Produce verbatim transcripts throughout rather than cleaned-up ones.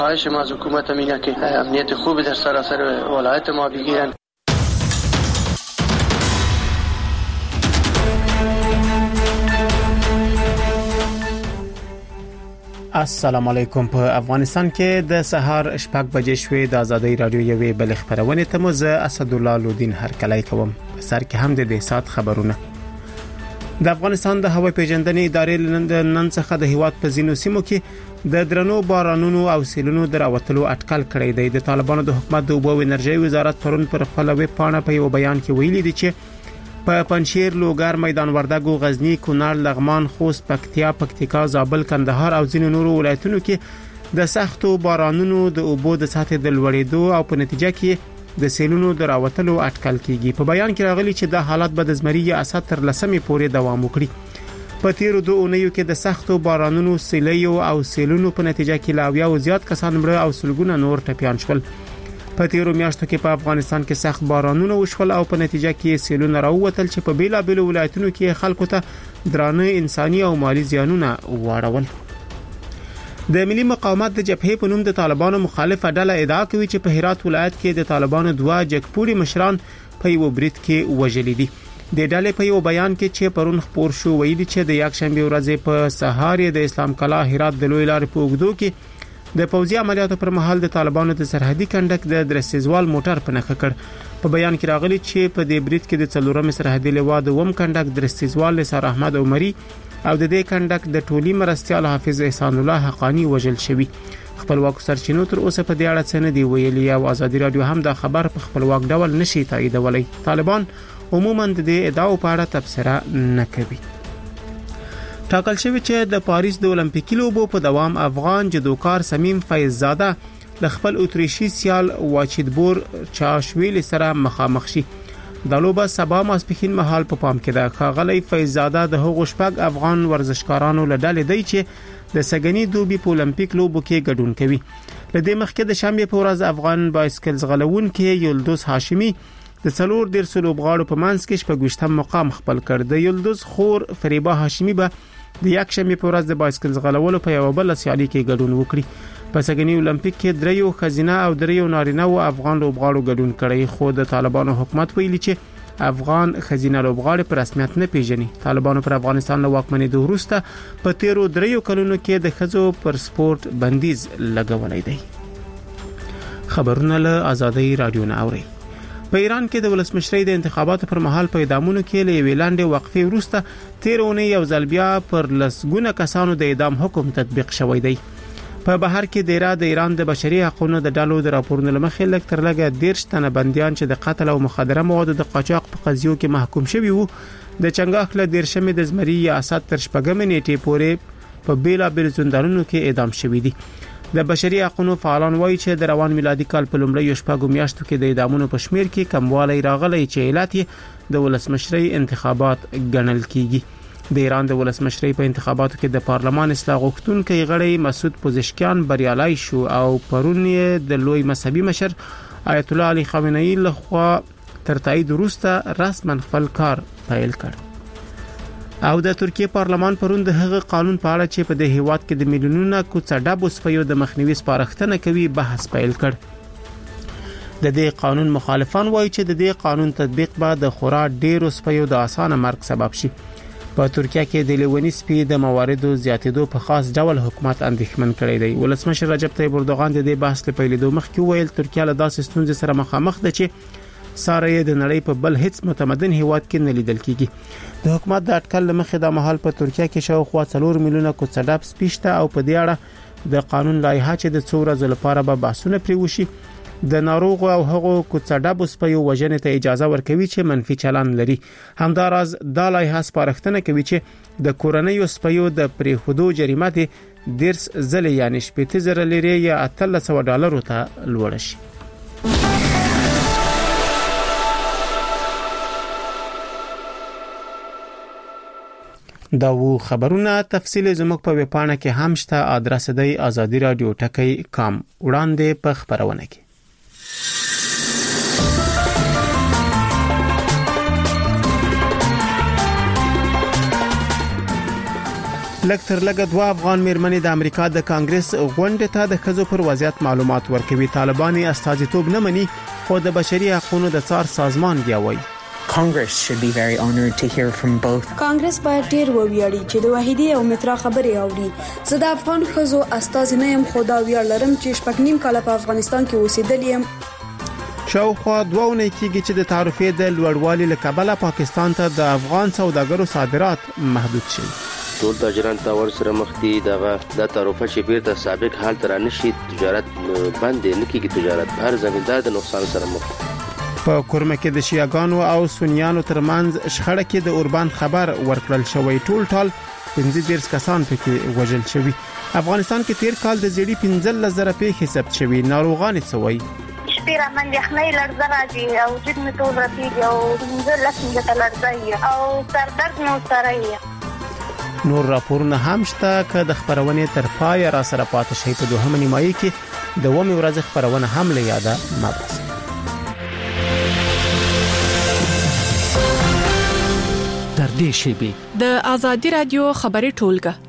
خواهش ما از حکومت اینه که امنیت خوب در سراسر ولایت ما بگیرن. السلام علیکم. په افغانستان کې د سهار شپږ بجې شوې د آزادۍ رادیو یوې بل خبرونه ته مو زه اسدالله لودین هرکلی کوم. په سر کې هم د دې سات خبرونه. د افغانستان د هوا پیژندنې ادارې نن څخه د هیواد په ځینو سیمو کې د درنو بارانونو او سیلونو دراوتلو اټکل کړی دی. د طالبانو د حکومت د اوبو او انرژي وزارت پرون پر خپل ویب پاڼه په یو بیان کې ویلي دی چې په پنشیر، لوګر، میدان وردګو، غزنی، کونړ، لغمان، خوست، پکتیا، پکتیکا، زابل، کندهار او ځینو نورو ولایتونو کې د سختو بارانونو د اوبو د سطح د لوړېدو او په نتیجه کې د سیلونو دراوتلو اټکل کیږي. په بیان کې راغلي چې د حالت به د زمري یا اسد تر لسمې پورې دوام وکړي. په تیرو دوه اونیو کې د سختو بارانونو، سیلیو او سیلونو په نتیجه کې لاویا او زیات کسان مړه او سلګونه نور ټپیان شول. په تیرو میاشتو کې په افغانستان کې سخت بارانونه وشول او په نتیجه کې سیلونه راووتل چې په بیلا بیل ولایتونو کې خلکو ته درانه انساني او مالی زیانونه واړول. د ملي مقاومت د جبهې په نوم د طالبانو مخالفه ډله ادعا کوي چې په هرات ولایت کې د طالبانو دوه جګپوري مشران په یو برید کې وژل دي. د ډلې په یو بیان کې چې پرون خبر شو ویلي چې د یک شنبه ورځ په سهار د اسلام کلا هرات د لوی لارې په اوږدو کې د پوځي عملیاتو پر مهال د طالبانو د سرحدي کنډک د درسیزوال موټر په نښه کړ. په بیان کې راغلي چې په دې برید کې د څلورم سرحدي لوا د وم کنډک درسیزوال نثار احمد عمري او د دې کنډک د ټولي مرستيال حافظ احسان الله حقانی وژل شوی. خپلواک سرچینو تر اوسه په دې اړه څه نه دی ویلي او ازادي رادیو هم دا خبر په خپلواک ډول نشي تاییدولی. طالبان عموما د دې ادعاو په اړه تبصره نه کوي. ټاکل شوی چې د پاریس د اولمپیکي لوبو په دوام افغان جدوکار سمیم فیضزاده د خپل اتریشي سیال واچیدبور چاشویل سره مخامخ شي. د لوبه سبا ماسپښین مهال په پام کې ده. ښاغلی فیضزاده د هغو شپږ افغان ورزشکارانو له ډلې دی چې د سګنی دوبي په اولمپیک لوبو کې ګډون کوي. لدې مخکې د شنبه په ورځ افغان بایسکل ځغلونکي یلدوز هاشمی د څلور ډیر سلوبغاړو په منځ کې شپږویشتم مقام خپل کړ. د یلدوز خور فریبا هاشمی به د یک شنبه په ورځ د بایسکل ځغلولو په یو بل سیالي کې ګډون وکړي. په سګنی اولمپیک کې دریو خزینه او دریو نارینه او افغان لوبغاړو ګډون کړی. خو د طالبانو حکومت ویلي چې افغان خزینه لوبغاړي په رسمیت نه پیژني. طالبانو پر افغانستان له واکمنۍ وروسته په تیرو دریو کلونو کې د خزو پر سپورت بندیز لګولای دی. خبرونه له آزادۍ رادیو نه اوري. په ایران کې د ولسمشرۍ د انتخاباتو پر مهال په اعدامونو کې له ویلاندې وقفې وروسته تیرونه یو ځل بیا پر لسګونه کسانو د اعدام حکم تطبیق شوی دی. په بهر کې د ایران د ایران د بشري حقوقو د ډلو د راپورونو لمخې لږ تر لږه دیرش تنه بنديان چې د قتل او مخدره موادو د قاچاق په قضیو کې محکوم شوي وو د چنګاخ له دیرشمې د زمري یا اسد تر شپږمې نیټې پورې په بیلا بیل زندانونو کې اعدام شوي دي. د بشري حقوقو فعالان وایي چې د روان میلادي کال په لومړیو شپږو میاشتو کې د اعدامونو په شمیر کې کموالی راغلی چې علت یې د ولسمشرۍ انتخابات ګڼل کیږي. د ایران د ولسمشرۍ په انتخاباتو کې د پارلمان اصلاح غوښتونکي غړی مسعود پوزشکیان بریالای شو او پرون یې د لوی مذهبي مشر آیت الله علي خامنه‌ای لخوا تر تایید وروسته رسما خپل کار پیل کړ. او د ترکیه پارلمان پرون د هغه قانون په اړه چې په د هیواد کې د میلیونونو کوڅډابو سپیو د مخنیوي سپارښتنه کوي بحث پیل کړ. د دې قانون مخالفان وایي چې د دې قانون تطبیق به د خورا ډیرو سپیو د اسانه مرګ سبب شي. په ترکیه کې د لیونی سپي د مواردو زیاتېدو په خاص ډول حکومت اندېښمن کړی دی. ولسمشر رجب طیب اردوغان د دې بحث لپاره لیدو مخکې ویل ترکیه له داسې ستونزې سره مخامخ ده چې ساره یې د نړۍ په بل هیڅ متمدن هیواد کې نه لیدل کیږي. د حکومت د اټکل مخې د محل په ترکیه کې شاوخوا څلور میلیونه کوڅډاب سپیشته او په دې اړه د قانون لایحه چې د څو ورځې لپاره به بحثونه پرې وشي د ناروغ او هغو کوڅډاب سپیو وژنې ته اجازه ورکوي چې منفي چلند لري. همداراز د لایحه سپارښتنه کوي چې د کورنیو سپیو د پریښودو جریمه د دیرس ځله یعنی شپږ زره لري یا اتلس سوه ډالرو ته لوړ شي. دا وو خبرونه. تفصیل زموږ په ویبپاڼه کې هم شته. ادرس دی آزادی رادیو ټکی کام. وړاندې په خبرونه کې لږ تر لږه دوه افغان میرمنې د امریکا د کانګرس غونډې ته د ښځو پر وضعیت معلومات ورکوي. طالبان استازیتوب نه مني خو د بشري حقوقو د څار سازمان دی وایي. Congress should be very honored to hear from both. کانګرس باید ډیر وویاړي چې د وحیدی او مترا خبرې اوري. زه د افغان ښځو استاذ نه يم خو دا ویاړ لرم چې شپږ نیم کال په افغانستان کې اوسېدل یم. شاوخوا دوه ونې کېږي چې د تعرفې د لوړوالي له کبله پاکستان ته د افغان سوداګرو صادرات محدود شي. ټول تاجران ته ورسره مخ دي دغه د تعرفه چې بیرته سابق حال تر نشي تجارت بند نه کیږي. تجارت هر زمیندار د نقصان سره مخ. په کورمه کې د شیعاګانو او سنیانو ترمنځ شخړه کې د اوربان خبر ورکړل شوی. ټول ټال پنځه دیرش کسان پکې وژل شوی. افغانستان کې تیر کال د زیړی پنځه لزره پیښې ثبت شوی. ناروغان څوي شپیر من یخنۍ لړزه راځي او جد می ټول راځي او د لاسنه ته لړزي او سردرد نو سره. نور راپورونه هم شته که د خبرونې تر پای را سره پاتې شي. په دوهمه نیمایي کې د ومه ورځ خبرونه هم له یاده مباس. در دې شیبه د آزادی رادیو خبري ټولګه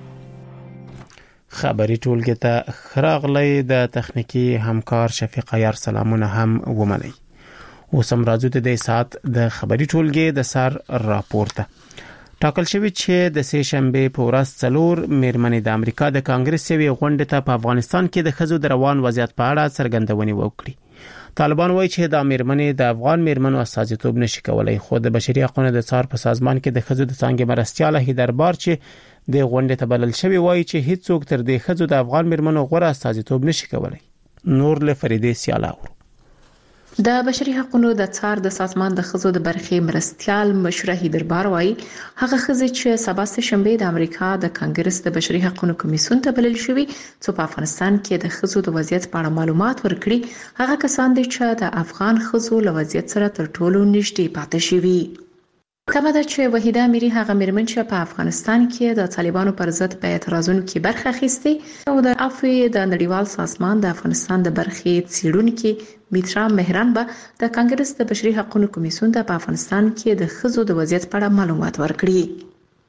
خبري ټولګه ته خراغلې د تخنیکی همکار شفیق عیار سلامونه هم ومني. اوسم راځو د دې سات د خبري ټولګه د سر راپورته ټاکل شوی چې د سه شنبه په ورځ څلور میرمنې د امریکا د کانګرس یوې غونډې ته په افغانستان کې د ښځو د روان وضعیت په اړه څرګندونې وکړي. طالبان وایي چې د میرمنې د افغان میرمنو استازیتوب نشي کولای. خو د بشري حقوقو د څار په سازمان کې د ښځو د څنګه مرستياله هیدربار چې د غونډې ته بلل شوی وایي چې هیڅ څوک تر دې ښځو د افغان میرمنو غوړه استازیتوب نشي کولای. نور له فریدې سیالاو د بشري حقوقو د څار د سازمان د ښځو د برخې مرستيال مشره هیدربار وایي هغه ښځې چې سبا سه شنبه د امریکا د کانګرس د بشري حقوقو کمیسیون ته بلل شوی چې په افغانستان کې د ښځو د وضعیت په اړه معلومات ورکړي هغه کسان دي چې د افغان ښځو له وضعیت سره تر ټولو نږدې پاتې شوي. کما ده چې وحیده میری هغه میرمن چې په افغانستان کې د طالبانو پر ضد په اعتراضونو کې برخه اخیسته او د افوی د نړیوال سازمان د افغانستان د برخې څیړونکو میترا مهران به د کانګرس د بشري حقوقو کمیسیون ته په افغانستان کې د ښځو د وضعیت په اړه معلومات ورکړي.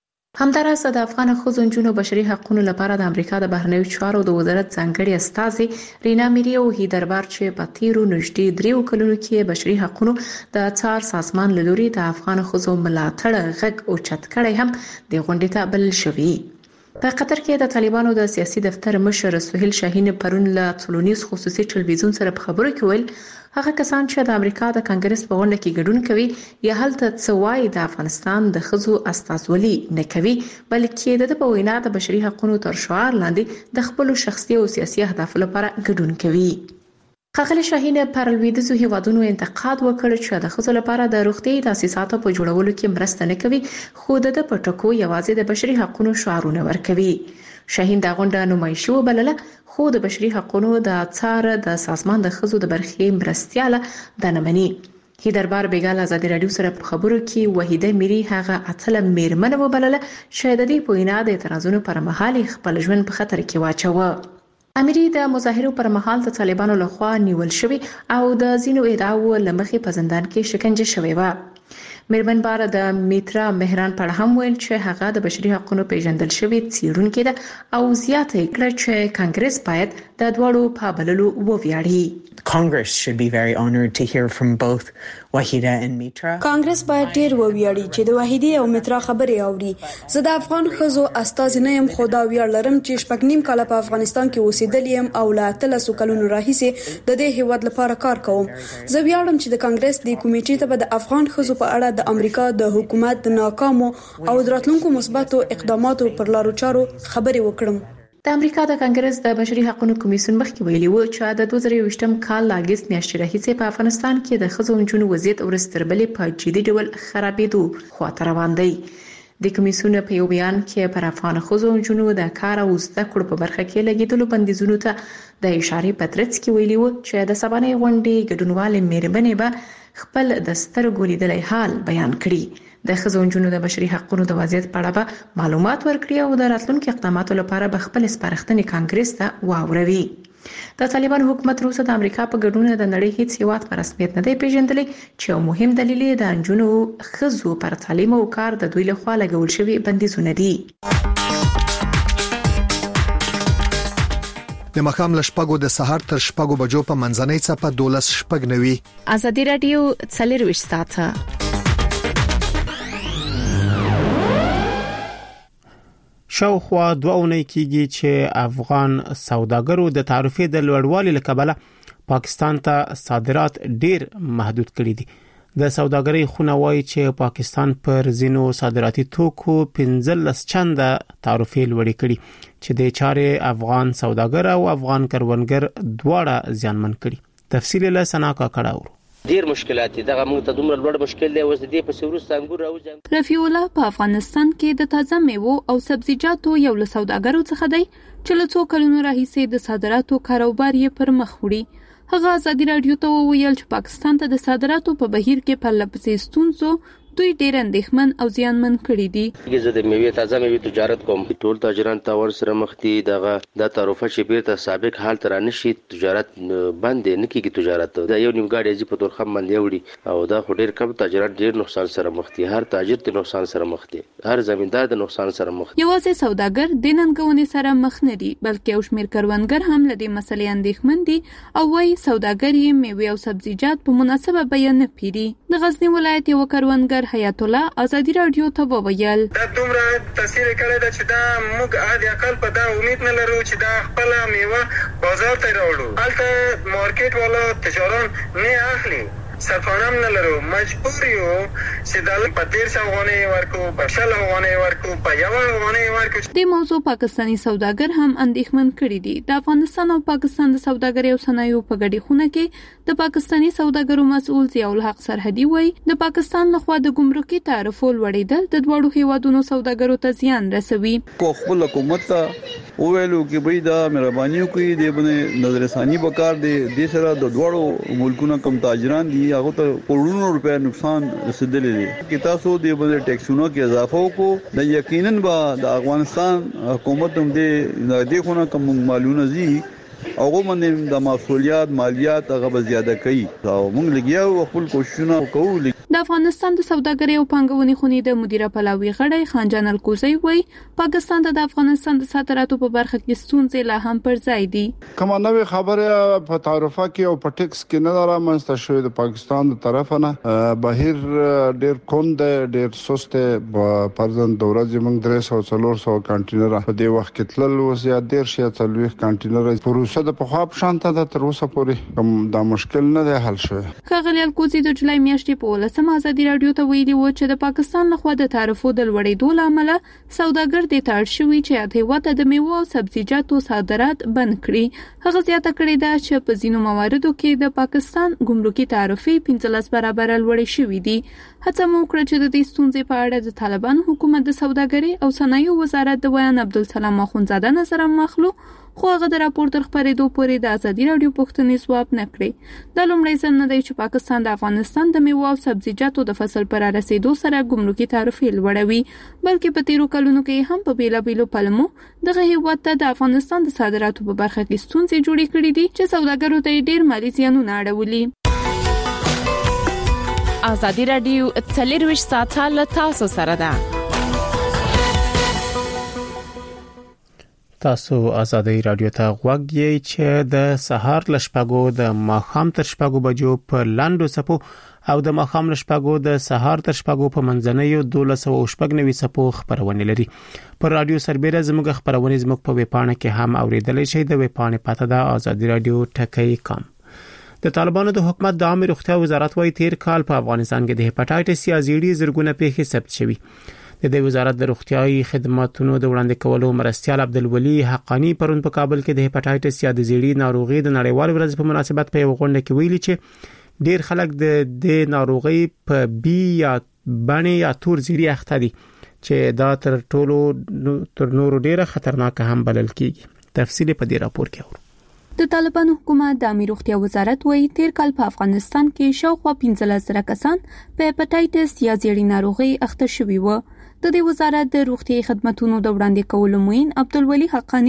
همدارس د افغان ښځو جنونو بشري حقوقو لپاره د امریکا د بهرنیو چارو د وزارت ځانګړي استاذ رینا میری او هیدربار چې په تیرو نږدې دریو کلونو کې بشري حقوقو د څار سازمان لوري د افغان ښځو ملاتړ غږ او چت کړي هم د غونډې ته بلل شوی. په قطر کې د طالبانو د سیاسي دفتر مشر سهیل شاهین پرون له ټولنیز خصوصي ټلویزیون سره په خبرو کې ویل هغه کسان چې د امریکا د کانګرس په غونډه کې ګډون کوي یا هلته څوای د افغانستان د ښځو استازولي نه کوي بلکې د په وینا د بشري حقوقو تر شعار لاندې د خپل شخصي او سیاسي اهداف لپاره ګډون کوي. ښاغلي شاهین پر لویدیځو هیوادونو انتقاد وکړ چې د ښځو لپاره د روغتي تاسیساتو په جوړولو کې مرسته نه کوي خو د پټکو یوازې د بشري حقوقو شعارونه ورکوي. شاهین د غونډه نمایشي وبلله خو د بشري حقوقو د څار د سازمان د ښځو د برخې مرستياله د نمنې. هیدربار بیګال آزادی رادیو سره په خبرو کې وحیده میری هغه اتل میرمن وبلله چې د دې په وینا د اعتراضونو پر مهال خپل ژوند په خطر کې واچوه. اميري د مظاهرو پر مهال د طالبانو لخوا نیول شوی او د زینو ادعاو لمخې په زندان کې شکنجه شوی و. میرمن بار د میترا مهران پر هم ویل چې هغه د بشري حقوقو پیژندل شوی څیړونکې ده او زیاته کړه چې کانګرس باید د دوړو په بللو وویاړي. Congress should be very honored to hear from both Wahida and Mitra. کانګرس باید ډیر وویاړي چې د وحیدی او مترا خبرې اوري. زه د افغان ښځو استاذ نه يم خو دا ویاړ لرم چې شپږ نیم کال په افغانستان کې اوسېدل یم او لا اتلسو کلونو راهیسې د دې هیواد لپاره کار کوم. زه ویاړم چې د کانګرس د کمیټې ته د افغان ښځو په اړه د امریکا د حکومت د ناکامو او دراتلونکو مثبتو اقداماتو پر لارو چارو خبرې وکړم. د امریکا د کانګرس د بشري حقوقو کمیسیون مخکې ویلي و چې د دوه زره یوویشتم کال لاګست میاشتې راهیسې په افغانستان کې د ښځو جنونو وضعیت ورستربلې په جدي ډول خرابېدو خواته روان دی. د کمیسیون په یو بیان کې پر افغان ښځو جنونو د کار او زده کړو په برخه کې لګیدلو بندیزونو ته د اشارې پترڅ کې ویلي و چې د سبانې غونډې ګډونوال میرمنې به خپل د سترګو لیدلای حال بیان کړي. د ښځو جنونو د بشري حقوقو د وضعیت په اړه به معلومات ورکړي او د راتلونکو اقداماتو لپاره به خپل سپارښتنې کانګرس ته واوروي. د طالبان حکومت روسه د امریکا په ګډون د نړۍ هیڅ هیواد په رسمیت نه دی پیژندلی چې یو مهم دلیل د جنونو ښځو پر تعلیم او کار د دوی لخوا لګول شوی بندیزونه دي. د مخام لشپګو د سهار تر شپګو بجو په منځنۍ چپه دولس شپګ نوي. ازادي رادیو څلور ساعته. شاوخوا دوه اونۍ کېږي چې افغان سوداګرو د تعرفې د لوړوالي لکبله پاکستان ته صادرات ډیر محدود کړي دي. د سوداګرۍ خونه وایي چې پاکستان پر زینو صادراتي توکو پنځلس چنده تعرفې لوړې کړي چې د چارې افغان سوداګر او افغان کروندګر دواړه زیانمن کړي. تفصیل له سنا کا کړهور. ډیر مشکلات دي دغه موږ ته دومره لوړ مشکل دی. اوس د دې په سورست انګور راوځي. رفیع الله په افغانستان کې د تازه میوو او سبزیجاتو یو له سوداګرو څخه دی چې له څو کلونو راهیسې د صادراتو کاروبار یې پر مخ وړي. هغه ازادي رادیو ته وویل چې پاکستان ته د صادراتو په بهیر کې په لپسې ستونزو دوی ډیر اندېښمن او زیانمن کړي دي. زه د میوې تازه میوې تجارت کوم. ټول تاجران تا ور سره مخ دي. دغه د تعرفه چې بیرته سابق حال تر نشي تجارت بند نه کیږي. تجارت دا یو نیم غاډي چې په تور خم باندې وړي او دا ډیر کم تاجران ډیر نقصان سره مخ دي. هر تاجر د نقصان سره مخ دي. هر زمیندار د نقصان سره مخ دي. یوازې سوداګر د ننګونې سره مخ نه دي بلکې او شمیر کروندګر هم له دې مسلې اندېښمن دي او وايي سوداګر یې میوې او سبزیجات په مناسبه بیان نه پیري. د غزنی ولایت یو کروندګر حیات الله ازادي رادیو ته وویل دا دومره تاثیر کړی دا چې دا موږ عادي عقل په دا امید نه لرو چې دا خپل میوه بازار ته راوړو. هلته مارکیټ والا تجاران نه اخلي. سرفانم نه لرو. مجبور یو چې د پدیر څنګه ورکو په شل غونې ورکو په یو غونې ورکو. د موضوع پاکستانی سوداګر هم اندېښمن کړي دي. د افغانستان او پاکستان د سوداګرۍ او صنایعو په ګډه خونه کې د پاکستانی سوداګرو مسؤل ضیاء الحق سرحدي وایي د پاکستان لخوا د ګمرکي تعرفو لوړېدل د دوړو هیوادونو سوداګرو ته زیان رسوي. کو خپل حکومت او ویلو کې به دا مهرباني کوي د باندې نظر ثاني وکړ د دې سره د دوړو ملکونو کم تاجران دي هغه ته کروڑونو روپیا نقصان رسیدلی دی. کې تاسو د باندې ټیکسونو کې اضافه وکړو د یقینا به د افغانستان حکومت هم د دې خونه کوم معلومه زی هغه باندې د مسولیت مالیات هغه زیاده کوي او موږ لګیاو خپل کوششونه کوو. د افغانستان د سوداګرۍ او پانګونې خونې د مدیره پلاوي غړی خانجان الکوزی وایي پاکستان د افغانستان د صادراتو په برخه کې ستونزې لا هم پر ځای دي. کومه نوې خبره په تعرفه کې او په ټیکس کې نه رامنځته شوې د پاکستان د طرف نه بهیر ډېر کند ډېر سست پرځن دوره زمونږ درې سو څلور سو کانټینر په دې وخت کې تلل وسیا ډېر شي څلوي کانټینر پروسه د په خاپ شانته د تر اوسه پورې کوم دا مشکل نه دی حل شوی. خغلی الکوزی د جولای میاشتې په ولسمه ازادي رادیو ته ویلي و چې د پاکستان لخوا د تعرفو د لوړېدو لامل سوداګر د تاړ شوی چې هیواد د میوه او سبزیجاتو صادرات بند کړي. هغه زیاته کړې ده چې په ځینو مواردو کې د پاکستان ګمرکي تعرفې پنځلس برابر لوړې شوې دي. هڅه مو وکړه چې د دې ستونزې په اړه د طالبان حکومت د سوداګرۍ او صنایعو وزارت د بیان عبدالسلام اخونزاده نظر مخلو خو هغه د راپور تر خبرېدو پورې د ازادي رادیو پوښتنې ځواب نه کړې. د لومړی ځل نه دی چې پاکستان د افغانستان د میوه او سبزیجاتو د فصل پر رسیدو سره ګمرکي تعرفې لوړوي بلکې په تیرو کلونو کې هم په بیلابیلو پلمو دغه هیواد ته د افغانستان د صادراتو په برخه کې ستونزې جوړې کړې دي چې سوداګرو ته ډېر مالي زیانونه اړولي. ازادي رادیو څلور ساعته له تاسو سره ده. تاسو ازادي رادیو ته غوږ یې چې د سهار لشپګو د ماخام تر شپګو بجو په لاندو سپو او د ماخام لشپګو د سهار تر شپګو په منځنیو دولس او شپږ نوي سپو خبرونه لري. پر رادیو سربېره زموږ خبرونه زموږ په ویبپاڼه کې هم اوریدل شي. د ویبپاڼې پته ده ازادي رادیو ټکی کام. د طالبانو د حکومت د عامه روغتیا وزارت وايي تیر کال په افغانستان کې د هپاتایټس یا زیړی زرګونه پیښې ثبت شوې. د دې وزارت د روغتیايي خدماتو د وړاندې کولو مرستيال عبدالولي حقانی پرون په کابل کې د هپاتایټس یا د زیړی ناروغي د نړیوال ورځ په مناسبت په یو غونډه کې ویلي چې ډیر خلک د دې ناروغي په بي یا باندې یا تور زیړی اخته دي چې دا تر ټولو تر نورو ډیره خطرناک هم بلل کیږي. تفصیل په دې راپور کې اورو. د طالبانو حکومت د عامه روغتیا وزارت وايي تیر کال په افغانستان کې شاوخوا پنځلس زره کسان په هپاتایټس یا زیړی ناروغي اخته شوي وو. د دې وزارت د روغتي خدماتو د وړاندې کولو موین عبدالولي حقانی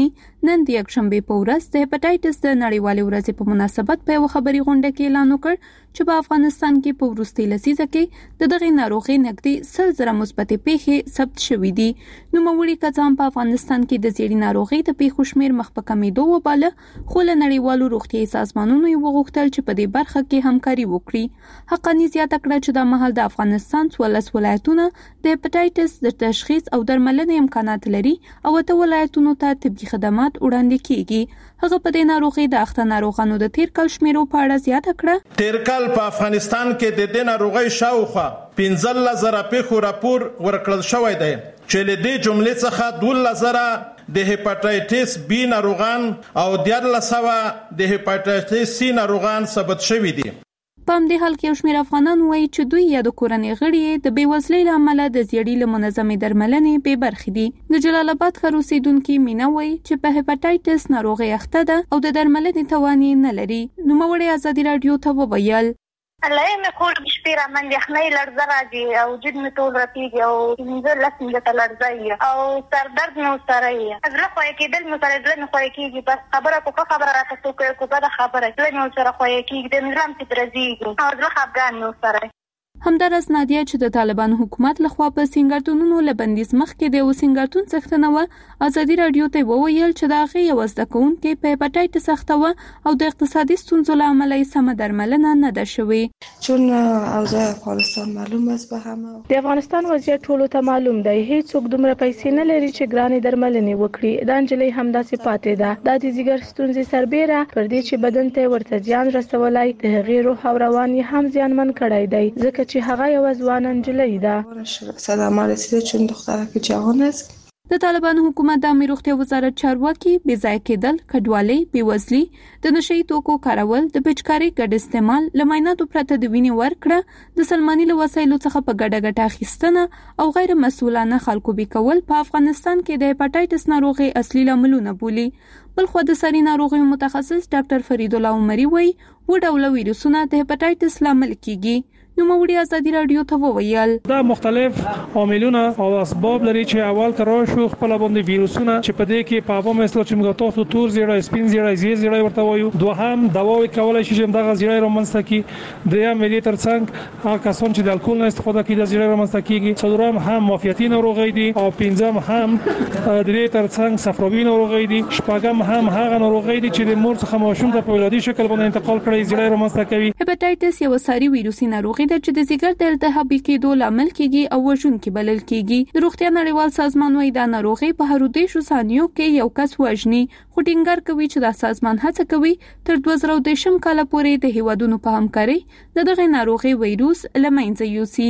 نن د یکشنبه په ورځ د هپاتایټس د نړیوالې ورځې په مناسبت په یو خبري غونډه کې اعلان وکړ چې په افغانستان کې په وروستي لسیزه کې د دغه ناروغي نږدې سل زره مثبت پیښې ثبت شوې دي. نو موري کځام په افغانستان کې د زیړی ناروغي د پیښو شمیر مخ په کمیدو وباله، خو له نړیوالو روغتیايي سازمانونو یې وغوښتل چې په دې برخه کې همکاري وکړي. حقانی زیاته کړه چې د مهال د افغانستان څوارلس ولایتونه د هپاتایټس د تشخیص او درملنې امکانات لري او ته ولایتونو ته طبي خدمات وړاندې کیږي. هغه په دې ناروغي د اخته ناروغانو د تیر کال شمیرو په اړه زیاته کړه. تیر کال په افغانستان کې د دې ناروغي شاوخوا پنځه زره پیښو راپور ورکړل شوی دی چې له دې جملې څخه دوه زره د هپاتایټس بی ناروغان او دیارلس سوه د هپاتایټس سی ناروغان ثبت شوي دي. په همدې حال کې یو شمېر افغانان وایي چې دوی یا د کورنۍ غړي د بېوزلۍ له امله د زیړي له منظمې درملنې بې برخې دي. د جلال آباد ښار اوسېدونکي مینا وایي چې په هپاتایټس ناروغي اخته ده او د درملنې توان یې نه لري. نوموړې ازادي راډیو ته وویل الله مې خور شپې را من یخنۍ لړزه راځي او وجود مې ټول رپېږي او پنځه لس منټه لړزه او سر درد مې ورسره وي. زړه خوږه کېدل مې سره زړه مې خوږه کېږي، بس خبره کو ښه خبره راته څوک کو بده خبره زړه مې ورسره خوږه کېږي، د مې زړه مې درځېږي او زړه خفګان مې ورسره. همدارس نادیه چې د طالبانو حکومت لخوا په سنگرتونونو له بندیز مخکې د یو سنگرتون څښتنه و ازادي راډیو ته وویل چې د هغې یو زده کوونکې په هپاتایټس اخته وه او د اقتصادي ستونزو له امله یې سمه درملنه نه ده شوې. چون اوضاع افغانستان معلوم است به همه، د افغانستان وضعیت ټولو ته معلوم دی، هیڅوک دومره پیسې نه لري چې ګرانې درملنې وکړي. دا نجلۍ همداسې پاتې ده. دا د ځیګر ستونزې سربیره پر دې چې بدن ته ورته زیان رسولی، د هغې روح او روان یې هم زیانمن کړی دی، ځکه چې هغه یو ځوان نجلۍ ده. صدمه رسیده چون دخترک جوان است. د طالبانو حکومت د امنیت روغتیا وزارت چارواکي بې ځای کېدل، کډوالۍ، بېوزلي، د نشي توکو کارول، د بچکاري ګډ استعمال، له معایناتو پرته د وینې ورکړه، د سلماني له وسایلو څخه په ګډه ګټه اخیستنه او غیر مسؤلانه خلکو بې کول په افغانستان کې د هپاتایټس ناروغي اصلي لاملونه بولي. بلخو د ساري ناروغیو متخصص ډاکټر فرید الله عمري وایي و ډوله ویروسونه د هپاتایټس لامل کیږي. نوموړي ازادي راډیو ته وویل دا مختلف عاملونه او اسباب لري چې اول کرا شو خپل باندې ویروسونه چې په دې کې په عوامو مثل چې موږ تاسو تور زیړی سپین زیړی زیړ زیړی ورته وایو، دوهم دواوی کولای شي چې دغه زیړی رامنځته کی، دریم ملي ترڅنګ هغه کسان چې د الکول نه استفاده کوي د زیړی رامنځته کیږي، څلورم هم معافیتي ناروغي دي او پنځم هم د دې ترڅنګ صفراوي ناروغي دي، شپږم هم هغه ناروغي دي چې د مور څخه ماشوم ته په ولادي شکل باندې انتقال کړي زیړی رامنځته کوي. هپاتایټس یو ساري ویروسي ناروغي ده چې د ځیګر د التهابي کېدو لامل کیږي او وژونکي بلل کیږي. د روغتیا نړیوال سازمان وايي دا ناروغي په هر دیشو ثانیو کې یو کس وژني، خو ټینګار کوي چې دا سازمان هڅه کوي تر دوه زره دیشم کال پورې د هیوادونو په همکاري د دغه ناروغي وایروس له منځه یوسي.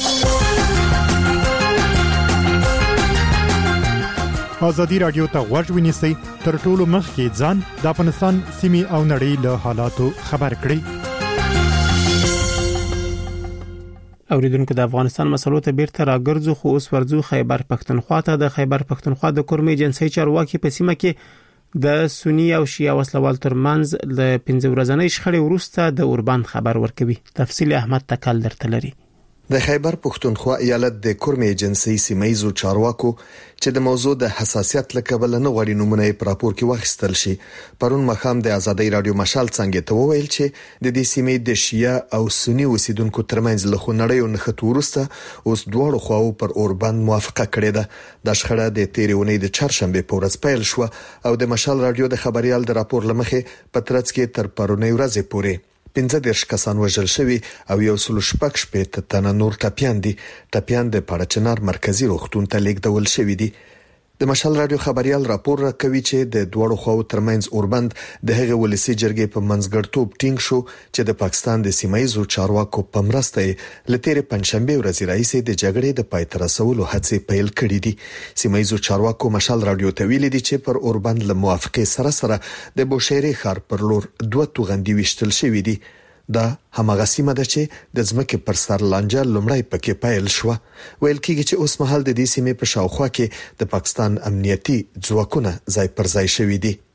ازادي راډیو ته غوږ ونیسئ، تر ټولو مخکې ځان د افغانستان سیمې او نړۍ له حالاتو خبر کړئ. اوریدونکو د افغانستان مسلو ته بیرته راګرځو، خو اوس ورځو خیبر پښتونخوا ته. د خیبر پښتونخوا د کورمې جنسي چارواکي په سیمه کې د سنی او شیعه وسلوال ترمنځ د پنځه ورځې شخړې وروسته د اوربند خبر ورکوي. تفصیل احمد تکل درته لري. د خیبر پښتونخوا ایالت د کورمې جنسي سیمایزو چارواکو چې د موضوع د حساسیت لکبل نه غوړي نمونه په راپور کې واخیستل شي، پرون مخام د ازادي رادیو مشال څنګه ته وویل چې د دې سیمې د شیعه او سنی اوسیدونکو ترمنځ له خنړیو نخښت ورسته اوس دواړو خواو پر اوربند موافقه کړې ده. د شخړه د تیرونې د چهارشنبه په ورځ پیل شو او د مشال رادیو د خبريال د راپور لمخې په ترڅ کې تر پرونی ورځې پورې پنځه دیرش کسان وژل شوي او یو سل شپږ شپږ تنه نور ټپيان دي. ټپيان د پړچنار مرکزی روغتون ته لیږدول شوي دي. د مشال رادیو خبريال راپور راکوي چې د دوړو خواو ترمنځ اوربند د هغه ولسی جرګې په منځګړتوب ټینګ شو چې د پاکستان د سیمایزو چارواکو په مرسته لتیرې پنځشنبه ورځ راځي د جګړې د پای ته رسولو هڅې پیل کړې دي. سیمایزو چارواکو مشال رادیو ته ویلي دي چې پر اوربند له موافقه سره سره د بوشيري خار پر لور دوه توغندي وشتل شوې دي. دا همغه سیمه ده چې د ځمکې پر سر لانجه لومړی پکې پیل شو. ویل کېږي چې اوس مهال د دې سیمې په شاوخوا کې د پاکستان امنیتي ځواکونه ځای پر ځای شوي دي.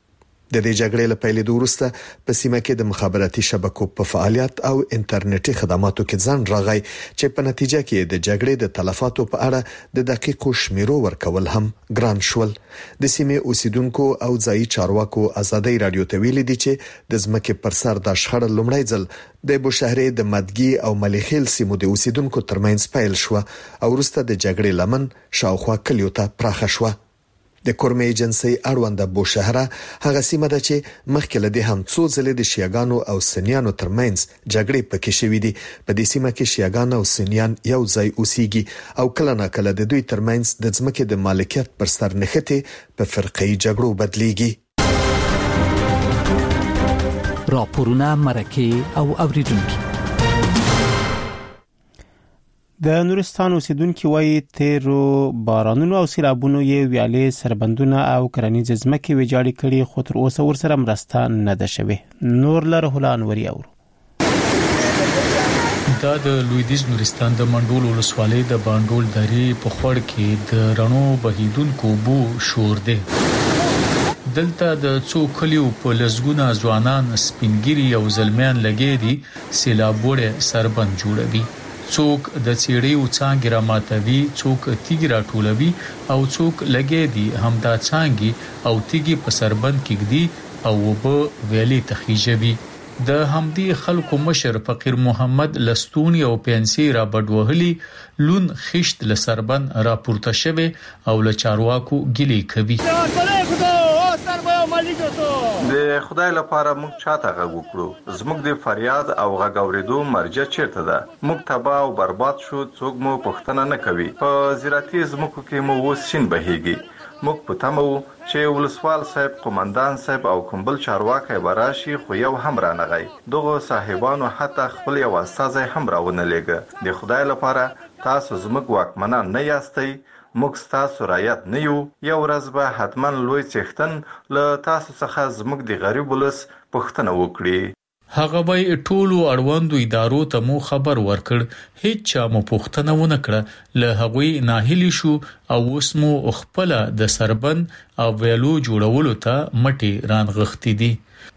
د دې جګړې له پیلېدو وروسته په سیمه کې د مخابراتي شبکو په فعالیت او انټرنیټي خدماتو کې ځان راغی چې په نتیجه کې د جګړې د تلفاتو په اړه د دقیقو شمیرو ورکول هم ګران شول. د سیمې اوسیدونکو او ځایي چارواکو ازادي رادیو ته ویلي دي چې د ځمکې پر سر د شخړه لومړی ځل د بوشهرې د مدګي او مليخیل سیمو د اوسیدونکو ترمنځ پیل شو او وروسته د جګړې لمن شاوخوا کلیو ته پراخه شو. د کورمې ایجنسی اړوند بوشهره هغه سیمه ده چې مخکې له دې هم څو ځلې د شیعاګانو او سنیانو ترمنځ جګړې پکې شوې دي. په دې سیمه کې شیعاګان او سنیان یو ځای اوسېږي او کله نه کله د دوی ترمنځ د ځمکې د مالکیت پر سر نښتې په فرقي جګړو بدليږي. راپورونه مرکه او اوریدونکو. د نورستان اوسیدونکو وایي تیرو بارانونو او سیلابونو یې ویالې سربندونه او کرنیز ځمکې ویجاړې کړي خو تر اوسه ورسره مرسته نه ده شوې. نور لره هلان وری اورو. دا د لویدیز نورستان د منډول ولسوالۍ د باندول درې په خور کې د رڼو بهیدونکو بو شور دی. دلته د څو کلیو په لزګونه ځوانان سپینګری او زلمیان لګې دي سیلاب وړه سربند جوړوي. څوک د چیړیو څنګه را ماتوي، څوک تیګ را ټولوي او څوک لګي دي همدا څنګه او تیګي په سربند کېږي او وب ویلي تخیجوي. د همدی خلکو مشر فقیر محمد لستونی او پنسي را بډوهلي لون خشت لسربند را پورته شوه او له چارواکو ګلي کوي. د خدای لپاره موږ چاته غږ وکړو، زموږ د فریاد او غږ اوریدو مرجع چیرته ده؟ موږ تباہ او برباد شو، څوک مو پوښتنه نه کوي. په زراعتي ځمکو کې مو اوس شین بهيږي. موږ په تمه وو چې ولسوال صاحب، قومندان صاحب او کومبل چارواکي براشي، خو یو هم را نغی. دغه صاحبانو حتی خپل یو استازی هم راونه لېګه. د خدای لپاره تاسو زموږ واکمنان نه یاستئ، موږ تاسو رایت نه یو. یو ورځ به حتما لوی څښتن له تاسو څخه زموږ د غریب ولس پوښتنه وکړي. هغه به ټولو اړوندو ادارو ته مو خبر ورکړ، هیڅ چا مو پوښتنه ونه کړه. له هغوی ناهیلی شو او اوس مو خپل د سربند او ویلو جوړولو ته مټي رانغښتې دي.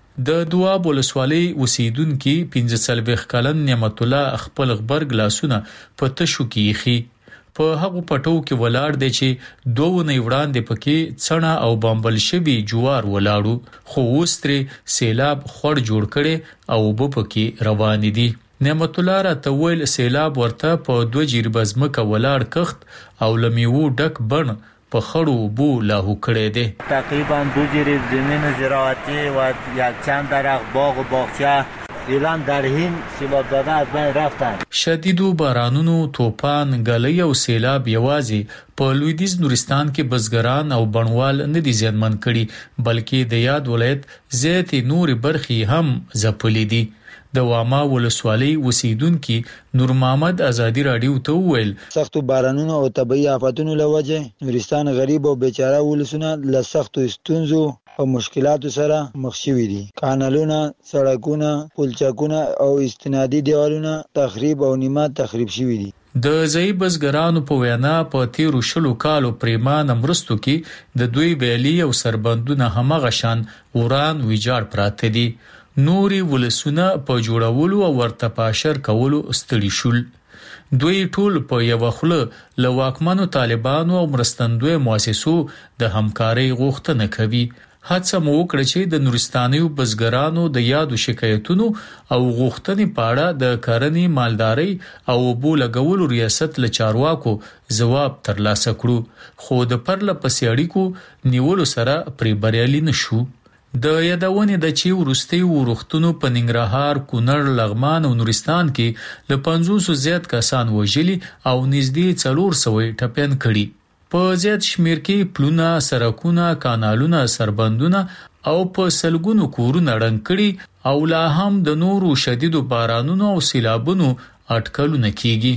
د دواب ولسوالۍ اوسیدونکو پنځه څلوېښت کلن نعمت الله خپل غبرګ لاسونه په تشو کې خي. په هغه پټو کې ولاړ دی چې دوه نه وړاندې پکې څڼه او بامبل شوی جوار ولاړو، خو اوس ترې سیلاب خور جوړ کړي او وب پکې روان دي. نعمت الله را تویل سیلاب ورته په دوه جریبه ځمکه ولاړ کخت او لمیو ډک بن په خړو بو لاهو کړي دي. تقریبا دو جریب زمین زراعتی و یک چند درخت باغ و باغچه ایران در هین سیلاب داده از بین رفتن. شدیدو بارانونو، توپان، ګلۍ او سیلاب یوازې په لویدیز نورستان کې بزګران او بڼوال نه دي زیانمن کړي، بلکې د یاد ولایت زیاتې نور برخې هم ځپلې دي. د واما ولسوالۍ اوسیدونکو نور محمد ازادي رادیو ته وویل سختو بارانونو او طبيعي آفاتونو لوجه نورستان غریب او بیچاره ولسونه له سختو ستونزو او مشکلاتو سره مخ شوي دي. کانالونه، سړکونه، پلچکونه او استنادي دیوالونه تخریب او نیمه تخریب شوي دي. د ځای بزګرانو په وینا په تیرو شلو کالو پریمان مرستو کې د دوی ویلي او سربندونه همغه شان وران ویجاړ پراته دي. نوري ولسونه په جوړولو او ورته پاشر کولو ستړي شول. دوی ټول په یو خله له واکمنو طالبانو او مرستندوی مؤسسو د همکارۍ غوښتنه کوي. هڅه مو وکړه چې د نورستانیو بزګرانو د یادو شکایتونو او غوښتنې په اړه د کرنې، مالدارۍ او بو لګولو ریاست له چارواکو ځواب ترلاسه کړو، خو د پرله پسې اړیکو نیولو سره پرې بریالي نشو. د یادونې د چې ورستي ورختونو په ننګرهار، کونړ، لغمان او نورستان کې له پنځوس زیات کسان وژلي او نږدې څلور سوه ټپيان کړي. په زیات شمیر کې پلونه، سړکونه، کانالونه، سربندونه او په سلګونو کورونه ړنګ کړي او لا هم د نورو شدیدو بارانونو او سیلابونو اټکلونه کیږي.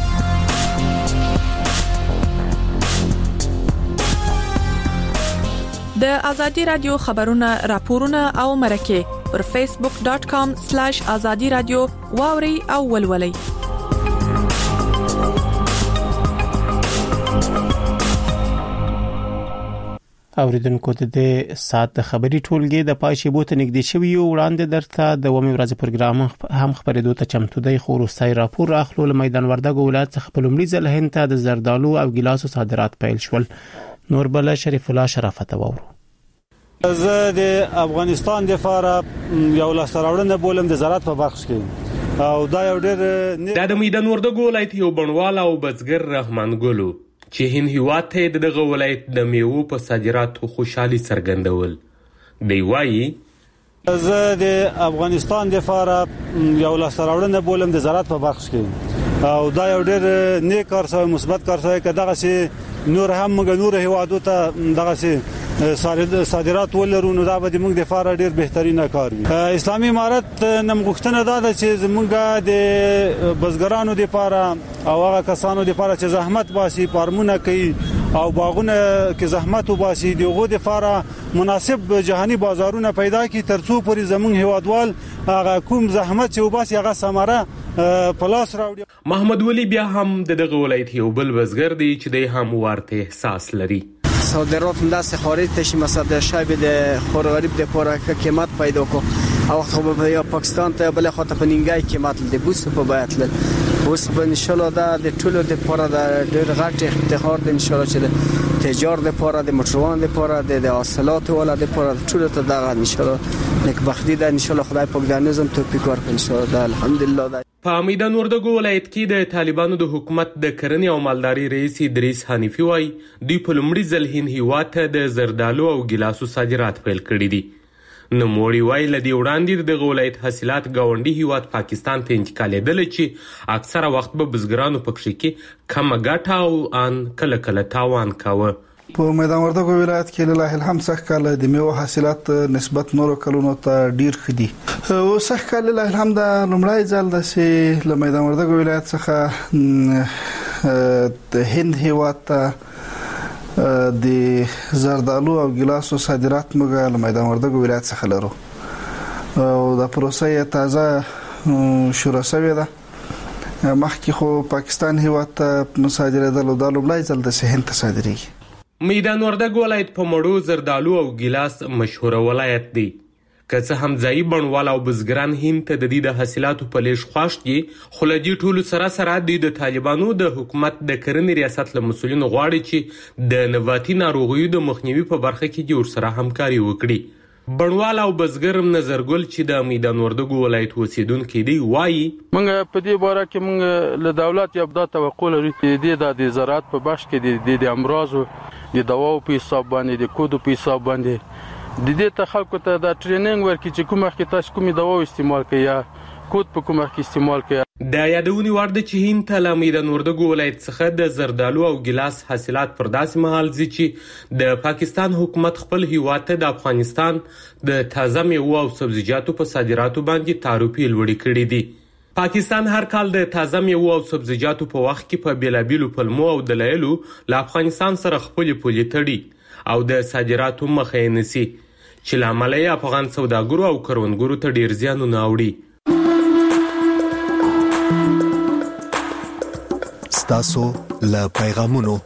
د ازادي رادیو خبرونه، راپورونه او مرکه پر فیسبوک ډاٹ کام سلیش ازادي رادیو واوري او ولولي. اوریدونکو د سات د خبري ټولګي د پای شیبو ته نږدې شوی یو وړاندې درته د ومه ورځ پروګرام هم خبرېدو ته چمتو دی خو وروستي راپور اخلو له میدان وردګ ولایت څخه په لومړي ځل هند ته د زردالو او ګیلاسو صادرات پیل شول. نور بل شریف الله شرافت وورو زه د افغانستان د فاره یو لاسراوړنه بولم د زراعت په برخه کې او دا یو ډېر د میدان وردګ ولایت یو بڼوال او بزګر رحمان ګلو چې هند هیواد ته دغه ولایت د میوو په صادراتو خوشحالي څرګندول. دی وایي زه د افغانستان د فاره یو لاسراوړنه بولم د زراعت په برخه کې او دا یو ډېر نیک کار سوی مثبت کار سوی کداغه سي نور هم موږ نور هیوادو ته دغه سي صادرات ولرو نو دا به موږ د فاره ډېر بهترینه کار وي. اسلامي امارت نم غوښتنه دا ده چې زمونږ د بزګرانو د فاره او هغه کسانو د فاره چې زحمت باسي فارمونه کوي او باغونه کې زحمت وباسي دغه د فاره مناسب جهاني بازارونه پیدا کی ترڅو پرې زمون هیوادوال هغه کوم زحمت چې وباسي هغه ثمره پلاس راوړي. محمد ولی بیا هم دغه ولایت یو بل بزګر دی چې د هم ورته احساس لري. صادرات دست خارج تشی مثلا شایب د خور غریب د پاره که قیمت پیدا کو او خو یا پاکستان ته بل خاطر پنینګای قیمت د بوس په بیت ل اوس په ان شاء الله دا د ټولو د پاره د ډېر غټ افتخار د ان شاء الله چې تجار د پاره د موټروان د پاره د حاصلات ولا د پاره ټولو ته دا ان شاء الله نیک بختی ده ان شاء الله خدای پاک د نظم توفیق ورکړي ان شاء الله الحمدلله ده. په میدان وردګ ولایت کې د طالبانو د حکومت د کرنې او مالداري رئیس ادریس حنیفي وایي دوی په لومړي ځل هند هیواد ته د زردالو او ګیلاسو صادرات پیل کړي دي. نوموړي وایي لدی وړاندې د ولایت حاصلات گاونډي هیواد پاکستان ته انتقالېدل چې اکثره وخت به بزګرانو پکې کې کم ګټه او ان کله کله تاوان کاوه. په میدان وردګ ولایت کې له الحمد څخه کال د میوه حاصلات نسبت نورو کلونو ته ډیر خدي او څخه کال له الحمد لومړی ځل د سي له میدان وردګ ولایت څخه د هند هیواد ته د زردالو او ګیلاسو صادرات موږ له میدان وردګ ولایت څخه لرو او د پروسې تازه شروع شوې ده. مخکې خو پاکستان هیواد ته صادرېدل او د لومړی ځل د هند ته صادرېږي. میدان وردګ ولایت په مړو زردالو او ګیلاس مشهور ولایت دی. که څه هم ځایي بڼوال او بزګران هند ته د دې د حاصلاتو په لیږ خوښ دي خو له دې ټولو سره سره دوی د طالبانو د حکومت د کرنې ریاست له مسؤلینو غواړي چې د نباتي ناروغیو د مخنیوي په برخه کې دې ورسره همکاري وکړي. بڼوال او بزګر نظرګل چې د میدان وردګ ولایت اوسیدونکي دی وایي موږ په دې باره کې موږ له دولت یو د توقع لرو چې د زراعت په بخش کې د امراضو د دواو په حساب باندې د کودو په حساب باندې د دې ته خلکو ته د ټریننګ ورکړي چې کومه کې تاسو کومې دوا استعمال کړئ یا کود په کومه کې استعمال کړئ. د یادونې وړ ده چې هند ته له میدان وردګ ولایت څخه د زردالو او ګیلاس حاصلات پر داسې مهال ځي چې د پاکستان حکومت خپل هیواد ته د افغانستان د تازه میوو او سبزیجاتو په صادراتو باندې تعرفې لوړې کړې دي. پاکستان هر کال د تازه میوو او سبزیجاتو په وخت کې په بیلابیلو پلمو او دلایلو له افغانستان سره خپلې پولې تړي او د صادراتو مخه یې نیسي چې لامل یې افغان سوداګرو او کروندګرو ته ډیر زیانونه اړوي. ستاسو له پیغامونو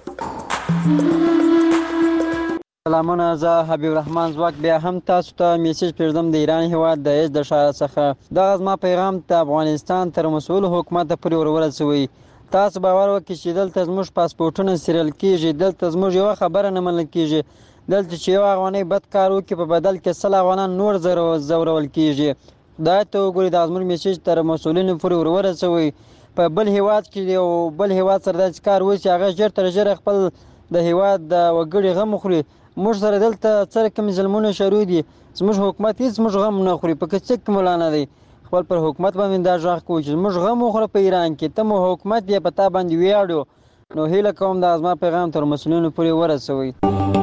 سلامونه، زه حبیب الرحمن زواک بیا هم تاسو ته میسج پرېږدم د ایران هیواد د ایز د ښار څخه. دغه زما پیغام ته افغانستان تر مسؤل حکومت پورې ورورسوئ. تاسو باور وکړئ چې دلته زموږ پاسپورټونه سیریل کیږي، دلته زموږ یوه خبره نه منل کیږي، دلته چې یو افغانۍ بد کار وکړي په بدل کې سل افغانان نور ځورول کیږي. خدای ته وګورئ دا زموږ میسج تر مسؤلینو پورې ورورسوئ. په بل هیواد کې یو بل هیواد سره داسې کار وشي هغه ژر تر ژره خپل د هیواد د وګړي غم وخوري. موږ سره دلته څه کوم ظلمونه شروع دي، زموږ حکومت هیڅ موږ غم نه خوري، په کې څه مولا نه دی. خپل پر حکومت باندې دا ځواک کوي چې موږ غم وخوره په ایران کې، ته مو حکومت یې په تا باندې ویاړو. نو هیله کوم دا زما پیغام تر مسؤلینو پورې ورسوئ.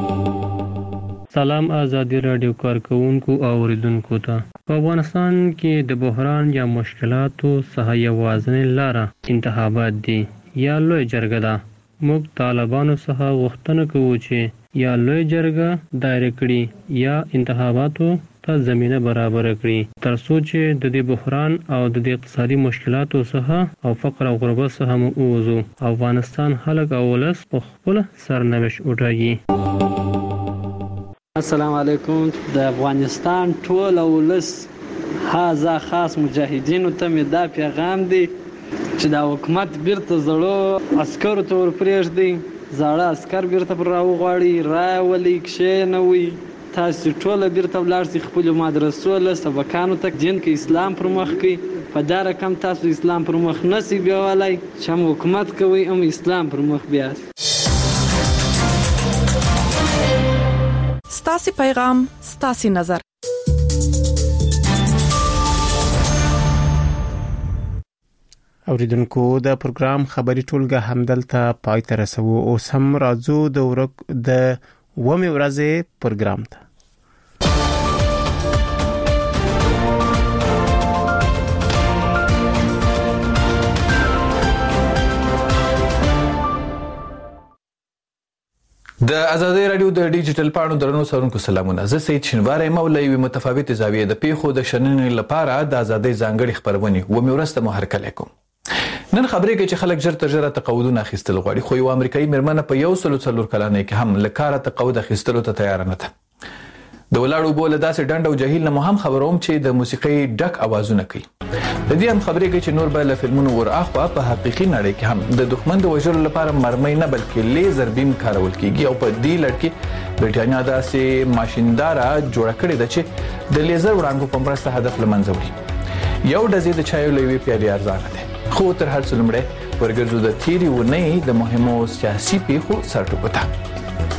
سلام آزادی رادیو کارکونکو او اوریدونکو ته. په افغانستان کې د بحران یا مشکلاتو څخه یوازینۍ لاره انتخابات دي یا لوی جرګه ده. موږ طالبانو څخه غوښتنه کوو چې یا لوی جرګه دایره کړي یا انتخاباتو ته زمینه برابر کړي تر څو چې د دې بحران او د دې اقتصادي مشکلاتو څخه او فقر او غربت څخه مو ووځو. افغانستان خلک او ولس په خپل سرنوشت وټاکي. السلام علیکم. د افغانستان ټول ولس هاذا خاص مجاهدینو ته مې دا پیغام دی چې دا حکومت بیرته زړو عسکرو ته ورپرېږدي، زاړه عسکر بیرته پر راوغواړي، راولي کښېنوي، تاسو ټول بیرته ولاړ شئ خپلو مدرسو له سبقانو ته، دین کې اسلام پر مخ کړئ. په دا رقم تاسو اسلام پر مخ نسی بیاولی چې هم حکومت کوي هم اسلام پر مخ بیاست. ستاسي پیغام ستاسي نظر. اوریدونکو د پروګرام خبري ټولګه همدلته پای ته رسو. اوس هم راځو د ورک د ومه ورځې پروګرام ته. د ازادي رادیو د ډیجیټل پاڼو درنو سرونکو سلامونه. زه سید شنواره مولوی وي متفاوت زاویه د پیښو د شننې لپاره د ازادي ځانګړي خبرونه و مې ورسته محرکه لیکم. نن خبرې کې چې خلک ژر تر ژره تقاعدونه اخیستل غواړي، خو یو امریکایي مېرمن په یو سل څلور کلنۍ کې هم لکاره تقاعد اخیستلو ته تیار نه ده. د ولاړو بوله داسې ډنډ او جهیل نه هم خبروم چې د موسیقي ډک اوازونه کوي. د دې هم خبرې کوي چې نور به له فلمونو ورآخوا په حقيقي نړۍ کې هم د دښمن د وژلو لپاره مرمۍ نه بلکې لیزر بیم کارول کیږي، او په دې لړ کې برټانیا داسې ماشینداره جوړه کړې ده چې د لیزر وړانګو په مرسته هدف له منځه وړي. یو ډزې د چایو لوي پیالي ارزانه ده، خو تر هر څه لومړی ورګرځو د تیری ونې د مهمو سیاسي پیښو سرټکو ته.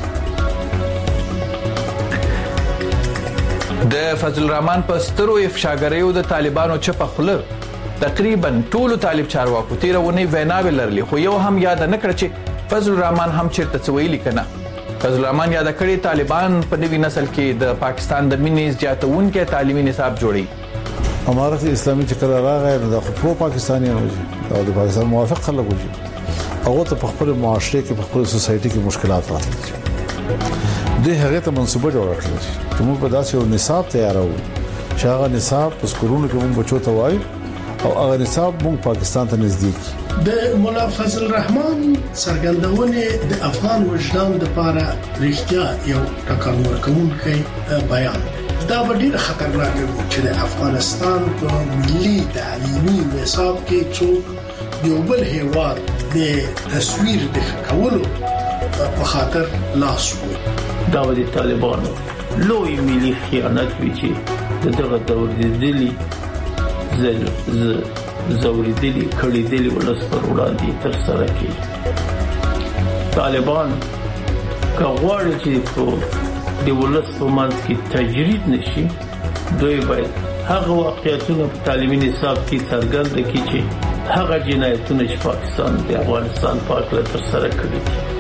د فضل الرحمن په سترو افشاګریو د طالبانو چپه خوله تقریبا ټولو طالب چارواکو تیرونه ویناوي لرلي، خو یو هم یاد نه کړ چې فضل الرحمن هم چیرته څویلی کنه. فضل الرحمن یاد کړی طالبان په نوي نسل کې د پاکستان د مینې زیاتونکو تعلیمي نصاب جوړي. امارت اسلامي چې کله راغی د خپل پاکستانیانو او د پاکستان موافق خلک وږي هغه ته په خپل معاشره کې په خپل سوسايټي کې مشکلات راځي. د هغه ته منسوبه جوړ کړل چې موږ په داسې یو نصاب تیارو چې هغه نصاب په سکولونو کې موږ بچو ته وایي او هغه نصاب موږ پاکستان ته نږدې. د مولا فضل الرحمن څرګندونه د افغان وجدان لپاره رښتیا یو ټکر ورکوونکی بیان دا ډیر خطرناک دی چې د افغانستان په ملي تعلیمي نصاب کې څوک یو بل هیواد د تصویر د کولو په خاطر لاس وي. دا د طالبانو لوی ملي خیانت وی چې دغه دور دی دلی زل ز زوریدلی کړي دلی ولس پر وړاندې تر سره کوي. طالبان کغواړي چې په د ولس په منځ کې تجرید نشي، دوی باید هغه واقعیتونه په تعلیمي نصاب کې څرګند کړي چې هغه جنایتونه چې پاکستان د افغانستان په اړه تر سره کړي دي.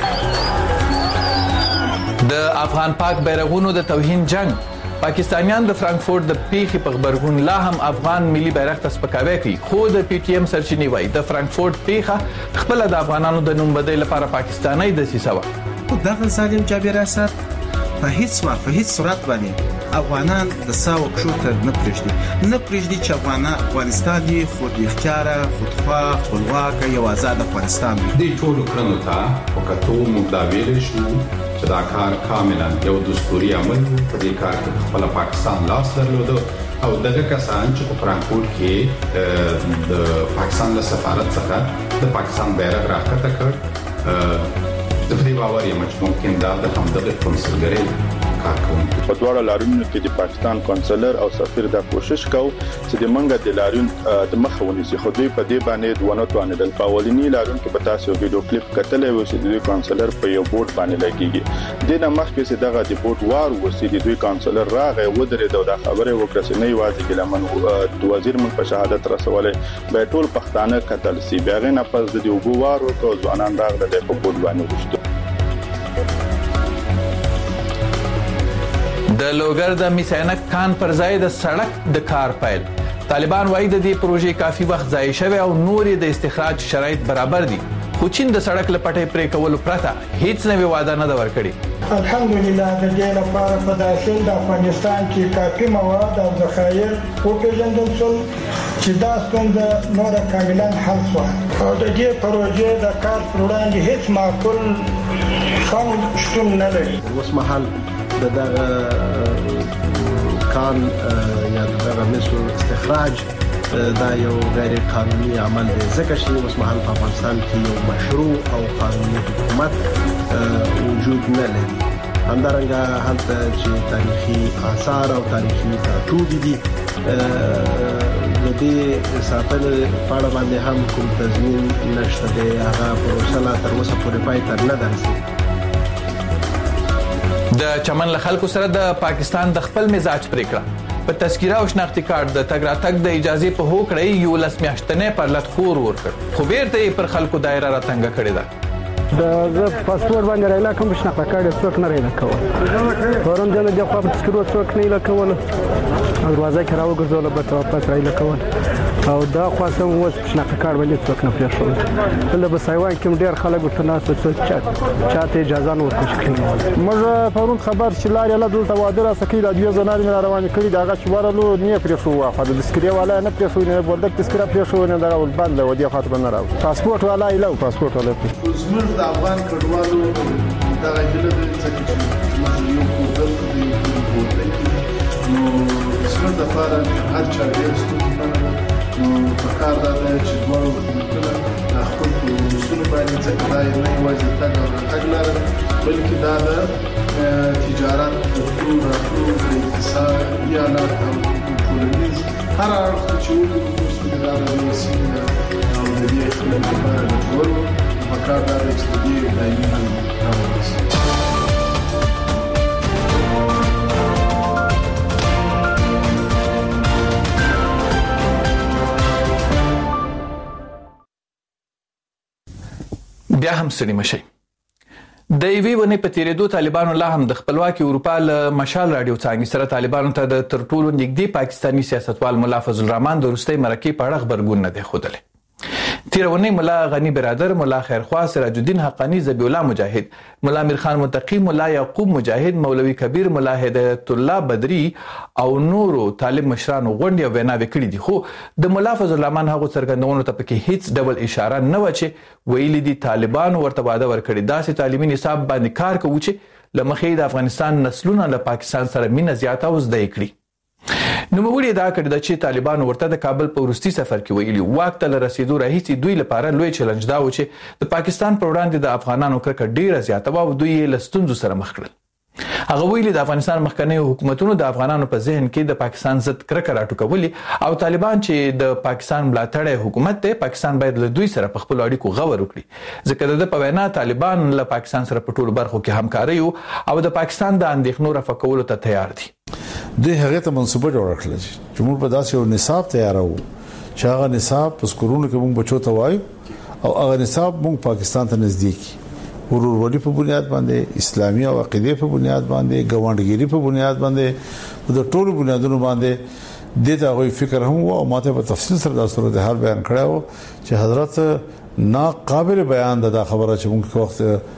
د افغان پاک بیرغونو د توهین جنگ پاکستانیان د فرانکفورت د پیښې په خبرګون لا هم افغان ملي بیرغ ته سپکاوی کوي، خو د پی ټی ایم سرچینی وایي د فرانکفورت پیښه خپل د افغانانو د نوم بدل لپاره پاکستاني د سیسه و. دغه ظالم جابر اسد په هیڅ وخت په هیڅ صورت باندې افغانان د ساو کښوته نه پرېږدي نه پرېږدي چې افغانان افغانستان دی خود اختیار خودخواه خپلواک یو آزاد افغانستان دی. د ټولو کړنو ته وکړو موږ دا ویل شو چې دا کار کاملا یو دستوري عمل په دې کار کې خپل پاکستان لاس درلود او دغه کسان چې په فرانکفورت کې د پاکستان له سفارت څخه د پاکستان بیرغ راکته کړ د دې باور یې مچ ممکن دا د همدغه کنسولګری کار کوي. په دواړو لارونو کې د پاکستان کنسولر او سفیر دا کوشش کوي چې د منګه د لارون د مخاوني سي خو دوی په دې باندې دوه توانه د پاولینی لارون کې په تاسو ویډیو کلیپ کتلې و چې د کنسولر په یو بورډ باندې لګیږي. د نه مخکې چې دغه د بورډ وار وسی د دوی کنسولر راغی و درې د خبره وکړه چې نه یوازې ګلمن د وزیر من په شهادت رسولې به ټول پښتانه قتل سي بیا نه پس د یو بوار او ځوانان راغله د په بورډ باندې وشته. د لوګر د میسینک کان پر ځای د سړک د کار پیل طالبان وایي د دې پروژې کافي وخت ضایع شوی او نورې د استخراج شرایط برابر دي، خو چین د سړک لپټې پرې کول پرته هیڅ نوې وعده نه ورکړي. الحمدلله د دې لپاره په داخل د افغانستان کې کافي مواد او ذخایر وپېژندل شول چې دا ستونزه نور کاملا حل شوه او د دې پروژې د کار پر وړاندې هیڅ معقول خنډ شتون نه لري. اوس مهال دغه کان یا دغه مسو استخراج دا یو غیر قانوني عمل دی ځکه چې اوس مهال په افغانستان کې یو مشروع او قانوني حکومت وجود نه لري. همدارنګه هلته چې تاریخي آثار او تاریخي ټاټوبي دي د دې ساتنې په اړه باندې هم کوم تضمین نشته دی. هغه پروسه لا تر اوسه پورې پای ته نه ده رسېدلې. د چمن له خلکو سره د پاکستان د خپل مزاج پریکړه په تذکره او شناختی کارت د تګ راتګ د اجازه په هوکړې یو لس میاشتنې پر لټ خور ورکړ، خو بیرته پر خلکو دایره راتنګ کړې ده. د زه پاسپورت باندې راځم کوم شناخته کارت څوک نه راځي کول ورم جن د خپل تذکره څوک نه لکول دروازه کې راوګرځول به واپس راځي کول او دا خاصه اوس شناخته کارت باندې څوک نه پېښول. بل به سایوان کې ډېر خلک ورته ناس څه چات چاته اجازه نه ورکړي. موږ پرون خبر چې لارې له دلته واده را سکی د دوی زناري روان کړي داغه چې ورلو نه پېښو واخه د تذکره والا نه پېښو نه بولد تذکره پېښو نه دا ول بند و دي خاطر نه راو پاسپورت والا ایلو پاسپورت والا زموږ د افغان کډوالو دا غږیله د څه چې موږ یو کوډل دی نو زموږ د لپاره هر چا ډېر ستونزې نو په کار دا چې دوه کله خپل اصول باندې څنګه دا نه یوازې تګ او تګ لاره بلکې دا د تجارت د ټول راټول د اقتصادي حالات او ټولنیز هر اړخ چې وګورو چې دا د سیمه او د دې خلکو لپاره د ټولو په کار دا چې دې دایمي حل راوړي. بیا هم ستړي مشي. د ایوی ونې په تیریدو طالبانو لا هم د خپلواکي اروپا له مشال رادیو څنګه سره طالبانو ته د تر ټولو نږدې پاکستانی سیاستوال مولا فضل الرحمن د روستي مرکې په اړه خبرګون نه دی خوده. تیرونی مولا غنی برادر، مولا خیرخوا، سراج الدین حقانی، ذبیح الله مجاهد، مولا امیر خان متقی، مولا یعقوب مجاهد، مولوی کبیر، مولا هدایت الله بدری او نورو طالب مشرانو غونډې او ویناوې کړې دي. خو د مولا فضل الرحمن هغه څرګندونو ته پکې هیڅ ډول اشاره نه و چې ویلي دي طالبانو ورته وعده ورکړي داسې تعلیمي نصاب باندې کار کوي چې لمخې د افغانستان نسلونه له پاکستان سره مینه زیاته او زده کړي. نو موږ دا کړی د چې طالبانو ورته د کابل په ورستي سفر کې ویلي واک ته رسیدو راهیسي دوی لپاره لوی چیلنج دا و چې د پاکستان پر وړاندې د افغانانو کرکه ډیره زیاته و او دوی له ستونزو سره مخ کړل. هغه ویلي د افغانستان مخکنی حکومتونو د افغانانو په ذهن کې د پاکستان ضد کرکه راټوکولي او طالبان چې د پاکستان ملاتړی حکومت دی پاکستان باید له دوی سره په خپل اړیکو غور وکړي ځکه د په وینا طالبان له پاکستان سره په ټولو برخو کې همکاري او د پاکستان د اندېښنو رفع کولو ته تیار دي. دوی هغه ته منسوبه جوړ کړل چې موږ په داسې یو نصاب تیارو چې هغه نصاب په سکولونو کې موږ بچو ته وایو او هغه نصاب موږ پاکستان ته نزدیک ورورولي په بنیاد باندې اسلامي او عقیده په بنیاد باندې ګوانډګيري په بنیاد باندې د ټولو بنیادونو باندې د دغه فکر هم او ماته په تفصیل سره د صورت حال بیان کړو چې حضرت ناقابل بیان ده خبره چې موږ وخت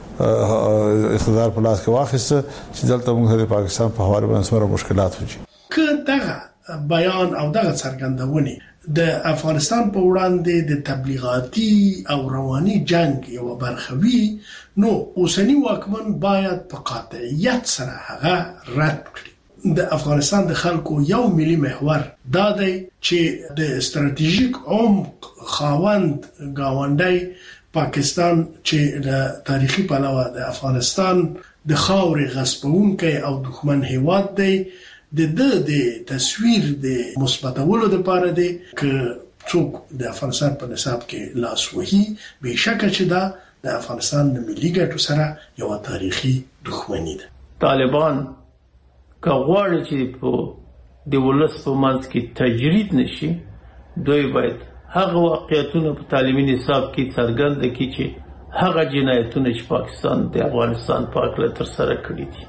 اقتدار په لاس کې واخیسته چې دلته موږ د پاکستان په حواله باندې سره مشکلات وځي. که دغه بیان او دغه څرګندونه د افغانستان په وړاندې د تبلیغاتي او رواني جنگ یو برخه وي نو اوسنی واکمن باید په قاطعیت سره هغه رد کړي. د افغانستان د خلکو یو ملي محور دا دی چې د استراتیژیک عمق خاوند گاونډي پاکستان چې د تاریخي پلوه د افغانستان د خاورې غصبونکي او دښمن هیواد دی د د د تصویر د مثبتولو لپاره دی که څوک د افغانستان په نصاب کې لاس وهي به شک چې دا د افغانستان د ملي ګټو سره یو تاریخي دښمنی ده. طالبان که غواړي چې په د ولس په منځ کې تجرید نشي دوی باید هغه واقعیتونه په تعلیمي نصاب کې څرګند کړي چې هغه جنایتونه چې پاکستان د افغانستان په اړه تر سره کړی دي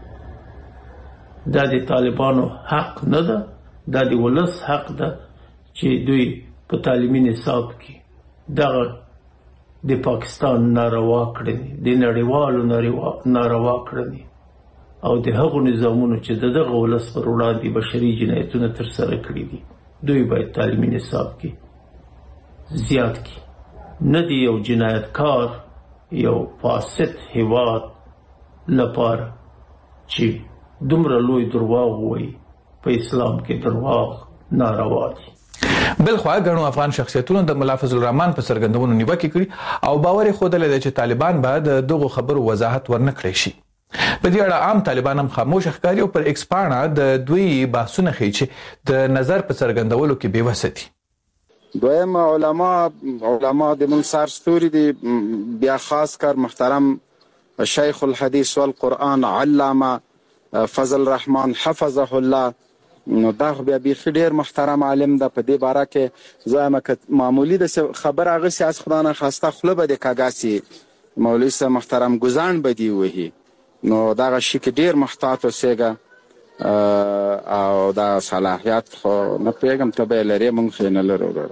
دا د طالبانو حق نه ده، دا د ولس حق ده چې دوی په تعلیمي نصاب کې دغه د پاکستان ناروا کړنې د نړیوالو ناروا کړنې او د هغو نظامونو چې دغه ولس پر وړاندې بشري جنایتونه تر سره کړی دي دوی باید تعلیمي نصاب کې زیات کی نه دی یو جنایتکار یو فاسد هیواد لپاره چې دومره لوی درواغ وایي په اسلام کې درواغ ناروا دي. بلخوا غنو افغان شخصیتونو د ملا فضل الرحمن په سرګندونو نیوکه کړي او باور یې خوده لري چې طالبان به د دغه خبرو وضاحت ورنکړي شي. په دې اړه عام طالبان هم خاموش ښکاري او پر ایکس پاڼه د دوی بحثونه کوي چې د نظر په سرګندولو کې بې وسه دي. دویم علما علما د من سرستوري دي، بیا خاص کر محترم شیخ الحدیث والقرآن علامه فضل الرحمن حفظه الله، نو دا بیا بیخي ډیر محترم عالم ده. په دې باره کې زه که معمولی د خبر هغسې از خدا نه خواسته خوله به د کاږاسي مولوي صاحب محترم ګزاڼ به دې وهي، نو دغه شي کې ډیر محتاط اوسېږه او دا صلاحیت خو نه پوهېږم ته به یې لرې موږ خو یې نه لرو.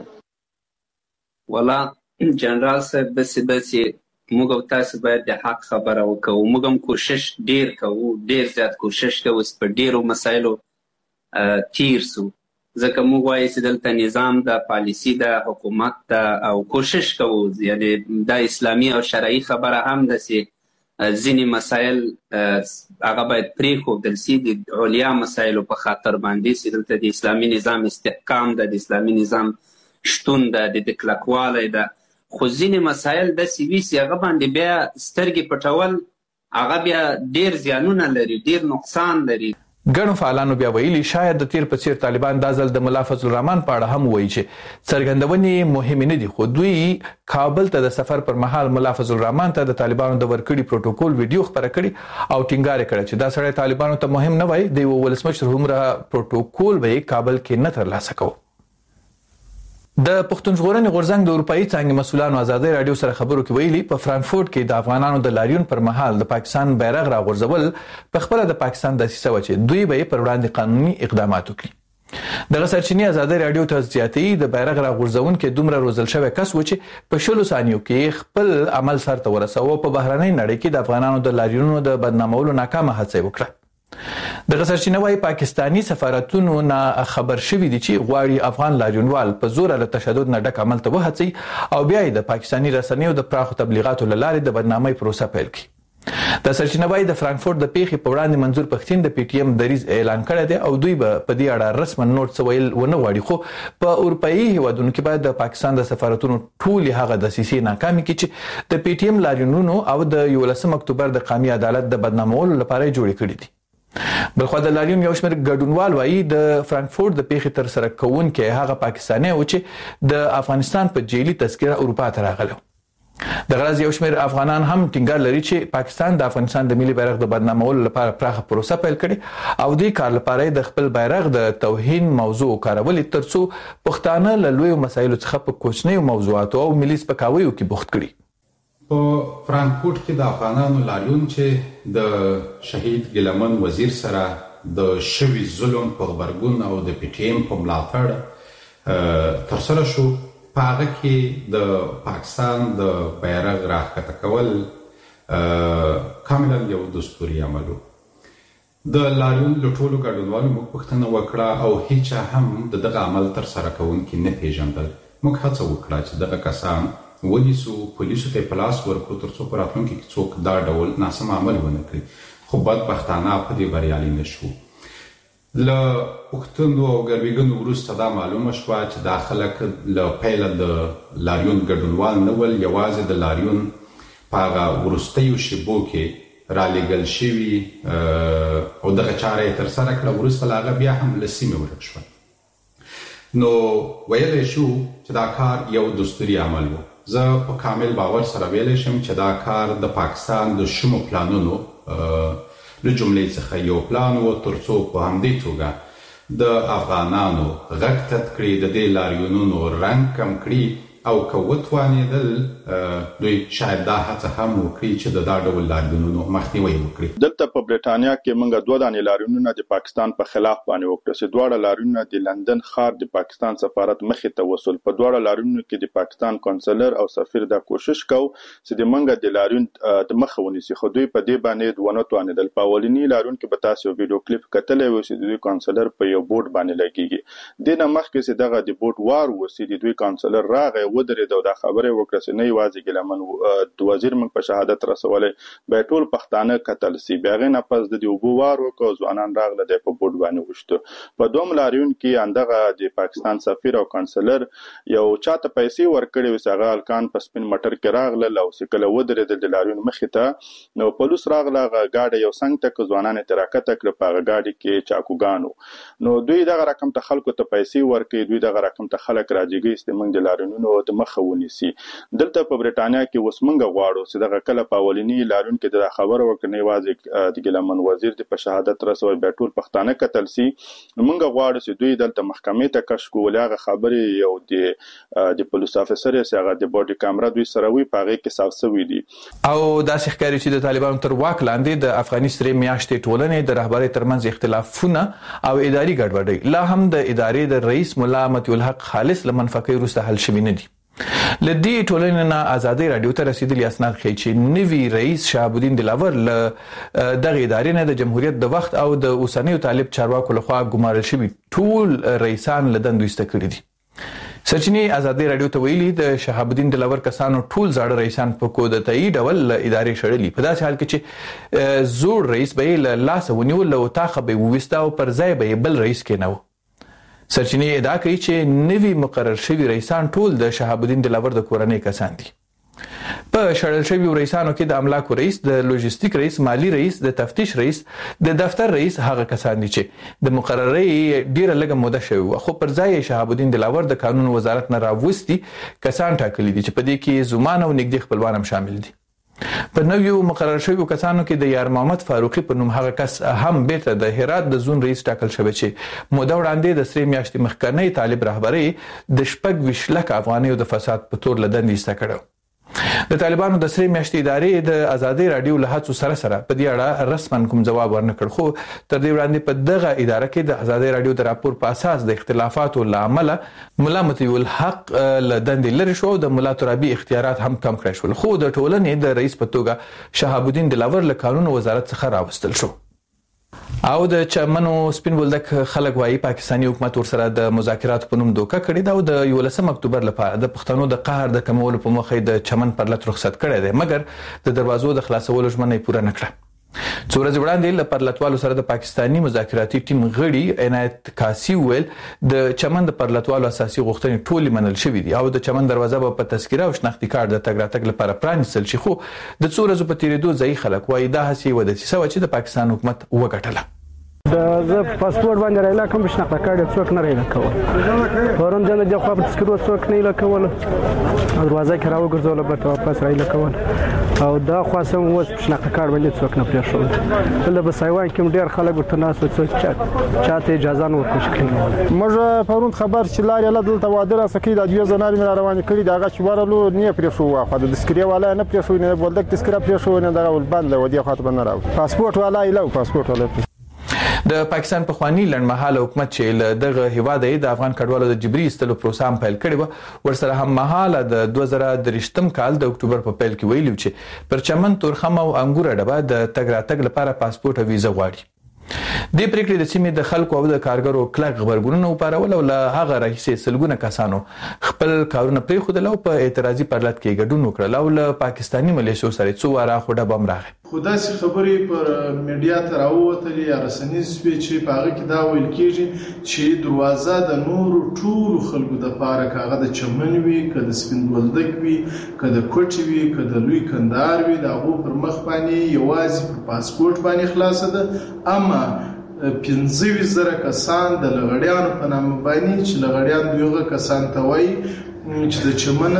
والله جنرال صاحب بسې بسې موږ او تاسو باید د حق خبره وکړو. موږ هم کوشش ډیر کوو، ډیر زیات کوشش کوو چې په ډیرو مسایلو تیر سو، ځکه موږ وایو چې دلته نظام د پالیسي د حکومت د او کوشش کوو، یعنی دا اسلامي او شرعي خبره هم ده چې ځینې مسایل هغه باید پرېښودل سي د علیا مسایلو په خاطر باندې چې دلته د اسلامي نظام استحکام ده، د اسلامي نظام شتون ده، د د کلکوالی ده. خو ځینې مسایل داسې وي چې هغه باندې بیا سترګې پټول هغه بیا ډېر زیانونه لري، ډېر نقصان لري. ګڼو فعالانو بیا ویلي شاید د تیر په څیر طالبان دا ځل د ملا فضل الرحمن په اړه هم وایي چې څرګندونې مهمې نه دي، خو دوی کابل ته د سفر پر مهال ملا فضل الرحمن ته د طالبانو د ورکړي پروتوکول ویډیو خبره کړي او ټینګار کړی چې دا سړی طالبانو ته مهم نه وای، د ولسمشر هومره پروتوکول به کابل کې نه ترلاسه کوو. د پښتون ژغورنې غورځنګ د اروپאי څانګې مسؤلانو ازادي رادیو سره خبرو کې ویلي په فرانکفورت کې د افغانانو د لاریون پر مهال د پاکستان بیرغ راغورځول په خپل د پاکستان د سیسه و چې دوی به پر وړاندې قانوني اقدامات وکړي. د غسرچینی ازادي رادیو ته زیاتې د بیرغ راغورځون کې دومره روزل شوی کس و چې په شلو ثانیو کې خپل عمل سرته ورساوه په بهرنۍ نړۍ کې د افغانانو د لاریونونو د بدنامولو ناکامه هڅه وکړه. د غسرچینه وايي پاکستانی سفارتونو نه خبر شوی دي چې غواړي افغان لاریونوال په زور له تشدد نه ډک عمل ته وهڅي او بیا د پاکستانی رسنیو د پراخو تبلیغاتو لاره د بدنامۍ پروسه پیل کړي. د سرچینه وايي د فرانکفورت د پیښې په وړاندې منظور پښتين د پی ټی ایم دریز اعلان کړی دی او دوی به په دې اړه رسما نوټ سویل ونه غواړي، خو په اروپאי هیوادونو کې باید د پاکستان د سفارتونو ټول هغه د سیسي ناکامي کې چې د پی ټی ایم لاریونونو او د یولسم اکتوبر د قومي عدالت د بدنامولو لپاره جوړ کړي دي. بلخو د لاریون یو شمېر ګډونوال وایي د فرانکفورت د پیښې تر سره کوونکې هغه پاکستاني و چې د افغانستان په جیلی تذکره اروپا ته راغلی. د غرض یو شمېر افغانان هم ټینګار لري چې پاکستان د افغانستان د ملي بیرغ د بدنامولو لپاره پراخه پروسه پیل کړي او دوی کار لپاره د خپل بیرغ د توهین موضوع کارولې ترڅو پښتانه له لویو مسایلو څخه په کوچنیو موضوعاتو او ملي سپکاویو کې بوخت کړي. په فرانکفورت کې د افغانانو لاریون چې د شهید ګیلمن وزیر سره د شوي ظلم په غبرګون او د پی ټی ایم په ملاتړ ترسره شو، په هغه کې د پاکستان د بیرغ راښکته کول کاملا یو دستوري عمل و. د لاریون له ټولو ګډونوالو موږ پوښتنه وکړه او هیچا هم د دغه عمل ترسره کوونکي نه پیژندل. موږ هڅه وکړه چې دغه کسان ونیسو، پولیسو ته په لاس ورکړو ترڅو په راتلونکي کې څوک دا ډول ناسم عمل ونه کړي، خو بدبختانه په دې بریالي نه شو. له پوښتنو او ګروېږنو وروسته دا معلومه شوه چې دا خلک له پیله د لاریون ګډونوال نه ول، یوازې د لاریون په هغه وروستیو شېبو کې رالیږل شوي او دغه چاره یې ترسره کړه. وروسته له هغه بیا هم له سیمې ورک شول. نو ویلی شو چې دا کار یو دستوري عمل و. زه په کامل باور سره ویلی شم چې دا کار د پاکستان د شومو پلانونو له جملې څخه یو پلان و ترڅو په همدې توګه د افغانانو غږ تت کړي، د دې لاریونونو رنګ کم کړي او که وتوانېدل دوی شاید دا هڅه هم وکړي چې د دا ډول لاریونونو مخنیوی وکړي. دلته په برېټانیا کې موږ دوه دانې لاریونونه د پاکستان په خلاف باندې وکړه چې دواړه لاریونونه د لندن ښار د پاکستان سفارت مخې ته وصل. په دواړه لاریونونو کې د پاکستان کونسلر او سفیر دا کوشش کو چې د موږ د لاریون د مخه ونیسي، خو دوی په دې باندې ونه توانېدل. په اولني لاریون کې به تاسو ویډیو کلیپ کتلی و چې د دوی کونسلر په یو بورډ باندې لګیږي. دې نه مخکې چې دغه د بورډ وار وسي د دوی کونسلر راغی ودرېد او دا خبره وکړه چې نه یوازې ګیلمن د وزیر موږ په شهادت رسولې به ټول پښتانه قتل سي بیا غي نه پس د اوبو وار وکړو ځوانان راغله د په بوډ باندې وشته په دوم لاریون کې اندغه د پاکستان سفیر او کانسلر یو چاته پیسې ورکړي وسغه الکان په سپین مټر کې راغله لو سکله ودرېد د لاریون مخې ته نو پولیس راغله غاډه یو څنګه تک ځوانان تراکته کړ په غاډي کې چاکوګانو نو دوی دغه رقم ته خلکو ته پیسې ورکړي دوی دغه رقم ته خلک راځيږي استمنګ د لاریونونو د مخونی سي دلته په برېټانیا کې وسمنګ غواړو چې دغه کله په اولینی لاریون کې د خبر ورکړنی واځي د ګلمن وزیر د په شهادت رسول به ټول پښتانه قتل سي موږ غواړو چې دوی دلته محکمې ته کش کولاغه خبرې یو د د پولیس افسر سره د بودی کیمرا دوی سره وی پاغه کې صافسوي دي او داسې ښکاري چې د طالبانو تر واک لاندې د افغاني سره میاشتې ټولنې د رهبری ترمنځ اختلافونه او اداري ګډوډي لا هم د ادارې د رئیس مولا متي الحق خالص لمنفقې وروسته حل شوی نه دي لدی ټولنې نه ازادي رادیو ته رسیدلی اسناد ښیي چې نوی رئیس شهاب الدین دلاور له دغه ادارې نه د جمهوریت د وخت او د اوسنیو طالب چارواکو لخوا ګمارل شوی ټول رئیسان له دندو ایسته کړي دي سرچینې ازادي رادیو ته ویلي د شهاب الدین دلاور کسانو ټول زاړه رئیسان په کود تایي ډول ادارې شړلې په داسې حال کې چې زوړ رئیس به له لاس ونیول او تاخه به وستا او پر ځای به بل رئیس کېنو سرچینې ادعا کوي چې نوی مقرر شوی رئیسان ټول د شهاب الدین دلاور د کورنۍ کسان دي په شړل شوی رئیسانو کې د املاکو رئیس د لوجستیک رئیس مالی رئیس د تفتیش رئیس د دفتر رئیس هغه کسان دي چې د مقررې ډیره لږه موده شوی خو پر ځای شهاب الدین دلاور د قانون وزارت نه راوستي کسان ټاکلي دي چې په دې کې زمان او نږدې خپلوان هم شامل دي په نویو مقرر شویو کسانو کې د یار محمد فاروقي په نوم هغه کس هم بیرته د هرات د زون رئیس ټاکل شوی چې موده وړاندې د سری میاشتې مخکنی طالب رهبری د شپږ ویشت لک افغانیو د فساد په تور لدند ایسته کړو د طالبانو د سری میاشتې ادارې د ازادي رادیو له هڅو سره سره په دې اړه رسمن کوم جواب ورنکړ خو تر دې وړاندې په دغه اداره کې د ازادي رادیو د راپور په اساس د اختلافاتو لامل مولا متي الحق له دندې لري شو د مولا ترابي اختیارات هم کم کړی شول خو د ټولنې د رئیس په توګه شهاب الدین دلاور له قانون وزارت څخه راوستل شو او د چمنو سپین بولدک خلک وايي پاکستاني حکومت ورسره د مذاکرات په نوم دوکه کړې ده او د یولسم اکتوبر لپاره د پښتنو د قهر د کمولو په موخه د چمن پر لټ رخصت کړی دی مګر د دروازو د خلاصولو ژمنه پوره نه کړه څو ورځې وړاندې له پرلطوالو سره د پاکستاني مذاکراتي ټیم غړي عنایت کاسي ویل د چمن د پرلطوالو اساسي غوښتنې ټول منل شوې دي او د چمن دروازه په تذکره او شناختی کارت د تګ راتګ لپاره پرانیستل شي خو د څو ورځې په تیریدو ځای خلک وايي دا هڅه و د چې د پاکستان حکومت وګټله د زه پاسپورت باندې رایلا کوم شناخته کارت څوک نه رایلا کول پرون جن د خو په تذکرو څوک نه رایلا کول دروازه کې راوګرځول به واپس رایلا کول او دا خاصم وس شناخته کارت باندې څوک نه پریښول بل به سایوان کې ډیر خلک ورته ناس څوک چاته اجازه نه ورکړي کړي موږ پرون خبر چې لاري الله دلته واده را سکی د دوی زنار مې روان کړي داغه چې ورلو نه پریښو خو د تذکرې والا نه پریښو نه بولدک تذکره پریښو نه دا ول بند ودی خاطر نه راو پاسپورت والا ایلو پاسپورت والا د پاکستان په خواني لړمحاله حکومت چې له دغه هیواده د افغان کډوالو د جبري استلو پروسام پیل کړي و ورسره هم مهاله د دوه زره درې کال د اکتوبر په پیل کې ویلو چې پر چمن تورخم او انګور ډبه د تګ راتګ لپاره پاسپورت او ویزه غواړي د پریکړې د سیمې د خلکو او د کارګرو کلک خبرګونونه وپارول او له هغه راهیسې سلګونه کسانو خپل کارونه پرې خو د لو په اعتراضي پرلط کې ګډون وکړل او له پاکستاني ملیشو سره څو واره خوډه بم راغی خداسي خبرې پر میډیا ته راووتلې یا رسنیز چې په هغه کې دا ویل کېږي چې دروازه د نور ټول خلکو د پاره کاغه د چمن وي که د سپین بولدک وي که د کوټ وي که د لوی کندهار وي دا هغه پر مخ باندې یوازې پر پاسپورت باندې خلاصه ده اما پنځه ویشت زره کسان د لغړیانو په نامه باندې چې لغړیان دویغه کسان ته وایي چې د چمن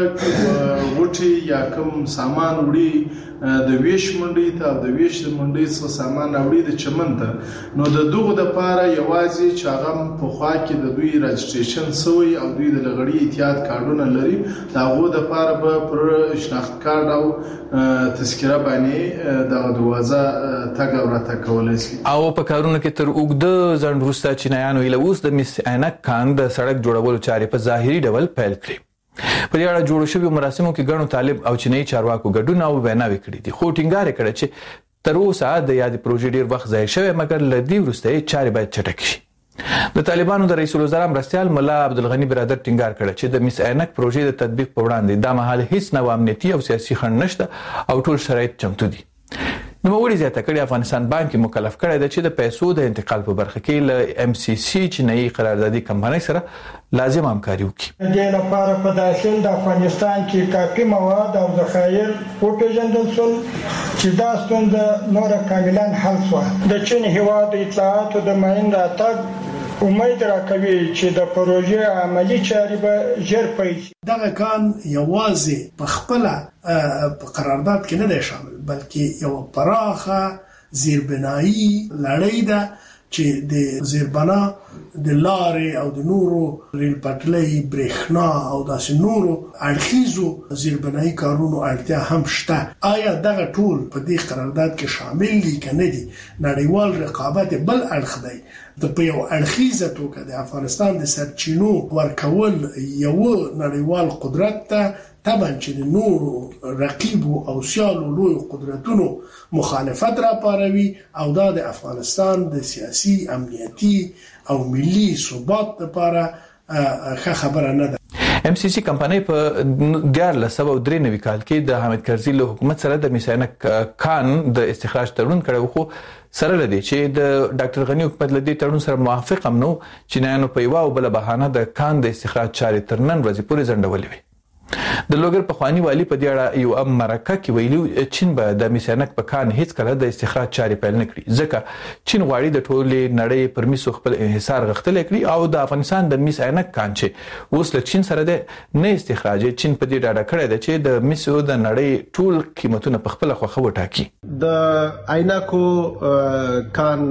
څخه غوټي یا کوم سامان وړي د ویش منډي ته د ویش منډي څخه سامان وړي د چمن ته نو د دغه د پاره یوازې چې هغه په خوا کې د دوی رجسټریشن سوی او دوی د لغړی اتحاد کارډونه لري دا غو د پاره به پر شناخت کارت او تذکره باندې د دروازه تګ او راتګ کولای شي او په کارونو کې تر اوګد ځن روستا چینایانو ایلوس د مس عینک کان د سړک جوړولو چارې په ظاهري ډول پیل کړې په دې اړه جوړ شوی مراسمو کې ګڼو طالب او چینایي چارواکو ګډون او ویناوي کړې دي خو ټینګار کړي چې تر اوسه د یاد پروژې ډیر وخت ځای شوی مګر لدی ورسته چارې باید چټک شي د طالبانو د رئیس الوزرا مرستیال مولا عبدالغنی برادر ټینګار کړ چې د میس عینک پروژې د تطبیق په وړاندې د مهال هیڅ نوو امنیتي او سیاسي خنډ نشته او ټول شرایط چمتو دي. نو موري زیاته کړي افغانستان بانک مکلف کړی دی چې د پیسو د انتقال په برخه کې له ام سی سی چینایي قراردادي کمپنۍ سره لازم همکاري وکړي. د لپاره په داخل د افغانستان کې کافي مواد او ذخایر وپېژندل شول چې دا ستونزه نور کاملا حل شوه. د چین هیواد اطلاعاتو د ماین راتګ امید راکوي چې د پروژې عملی چارې به ژر پیل شي. دغه کان یوازې په خپل په قرارداد کې نه دی شامل بلکې یو پراخه زیربنایی لړۍ ده چې د زیربنا د لارې او د نورو ریل پټلۍ برېښنا او داسې نورو اړخیزو زیربنایی کارونو اړتیا هم شته. آیا دغه ټول په دې قرارداد کې شامل دي که نه دي؟ نړیوال رقابت بل اړخ دی. د په یو اړخیزه توګه د افغانستان د سرچینو ورکول یو نړیوال قدرت ته طبعا چې د نورو رقیبو او سیالو لوی قدرتونو مخالفت را پاروي او دا د افغانستان د سیاسي امنیتي او ملي ثبات لپاره ښه خبره نه ده. ام سی سی کمپنۍ په دیارلس سوه درې نوي کال کې د حامد کرزي له حکومت سره د میس عینک کان د استخراج تړون کړی، خو سره لدی چې د ډاکټر غنی حکومت لدی تړون سره موافق هم نو چینایانو په یو او بل بهانه د کان د استخراج چارې تر نن ورځې پورې ځنډولې وي. د لوګر په خواني والی په دې اړه یو امرکه کې ویلي چین به د میس عینک په کان هیڅ کله د استخراج چارې پیل نه کړي، ځکه چین غواړي د ټولې نړۍ پر میسو خپل انحصار غښتلی کړي او د افغانستان د میس عینک کان چې اوس له چین سره د نه استخراج چین په دې ډاډه کړی دی چې د میسو د نړۍ ټول قیمتونه په خپل خوښه وټاکي. د عینکو کان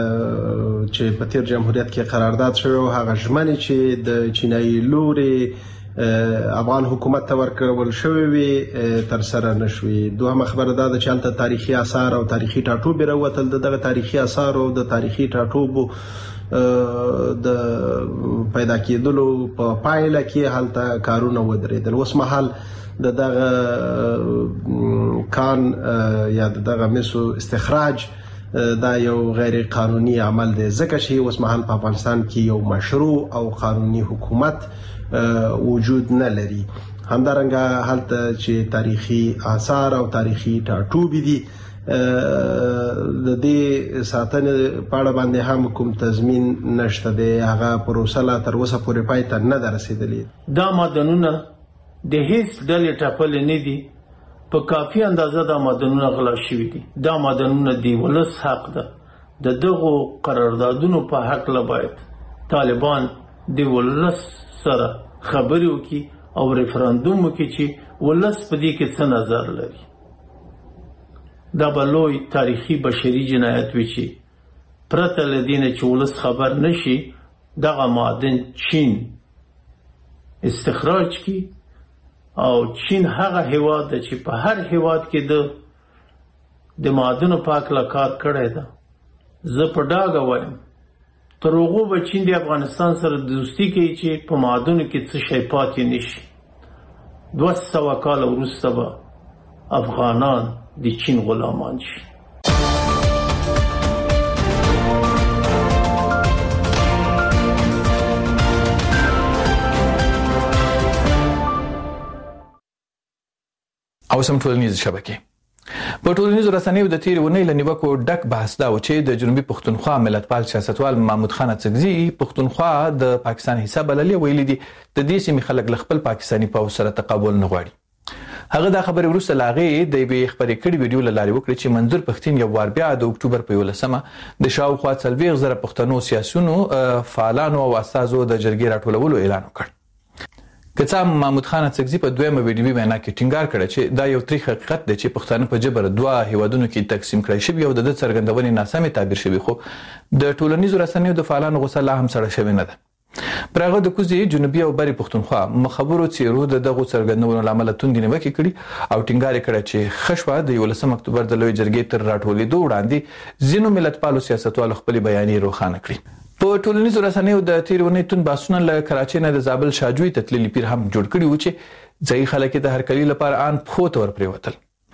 چې په تیر جمهوریت کې قرارداد شوی هغه ژمنې چې د چینایي لوري افغان حکومت ته ورکول شوی وي تر سره نشوي. دوهمه خبره دا ده چې هلته تاریخي آثار او تاریخي ټاټوبې راوتل. دغه تاریخي آثار او د تاریخي ټاټوبو د پیدا کېدلو په پایله کې هلته کارونه ودرېدل. اوس مهال د دغه کان یا د دغه مسو استخراج دا یو غیر قانوني عمل دی، ځکه چې اوس مهال په افغانستان کې یو مشروع او قانوني حکومت وجود نه لري. همدارنګه هلته چې تاریخي آثار او تاریخي ټاټوبې دي د دې ساتنې په اړه باندې هم کوم تضمین نشته دی. هغه پروسه لا تر اوسه پورې پای ته نه ده رسېدلې. دا معدنونه د هیڅ ډلې ټاکلي نه دي، په کافي اندازه دا معدنونه غلا شوي دي. دا معدنونه د ولس حق ده. د دغو قراردادونو په حق باید طالبان د ولس سره خبرې وکړي او ریفرندوم وکړي چې ولس په دې کې څه نظر لري. دا به لوی تاریخي بشري جنایت وي چې پرته له دې نه چې ولس خبر نشي دغه معدن چین استخراج کړي. او چین هغه هیواد ده چې په هر هیواد کې د د معدنو په هکله کار کړی ده. زه په ډاګه وایم تر هغو به چین د افغانستان سره دوستي کوي چې په معدنو کې څه شی پاتې نشي. دوه سوه کاله وروسته به افغانان د چین غلامان شي. او سم ټولنیز شبکې په ټولنیزو رسنیو د تیر ونې لنیوکو ډک بحث دا و چې د جنوبي پښتونخوا ملتپال سیاستوال محمود خان اڅکزي پښتونخوا د پاکستان حصہ بللې ویلي دي د دې سیمې خلک له خپل پاکستاني پوځ سره تقابل نه غواړي. هغه دا خبرې وروسته لاغې د یوې خبرې کړې ویډیو له لارې وکړې چې منظور پښتين یو وار بیا د اکتوبر په یولسمه د شاوخوا څلوېښت زره پښتنو سیاسيونو فعالانو او استازو د جرګې راټولولو اعلان وکړ. کڅا محمود خان اڅکزي په دویمه ویډیو وینا کې ټینګار کړ چې دا یو تاریخي حقیقت دی چې پښتانه په جبر دوه هیوادونو کې تقسیم کړي شوی او د څرګندونې ناسمه تعبیر شوی، خو د ټولنیزو رسنیو د فعالانو غوسه لا هم سره شوی نه ده. پرغه د کوزي جنوبي او بری پښتونخوا مخبرو چیرو د دغه څرګندونو لامل توندې نیوکې کړي او ټینګار کړ چې خشوه د یولسم اکتوبر د لوی جرګې تر راټولېدو وړاندې ځینو ملتپالو سیاستوالو خپل بیانیې روښانه کړې. په ټولنیزو رسنیو د تیر ونې تون باسونه له کراچۍ نه د زابل شاجوی تتللی پیر هم جوړ کړي و چې ځای خلک د هرکلی لپاره ان پخو تور پریوتل.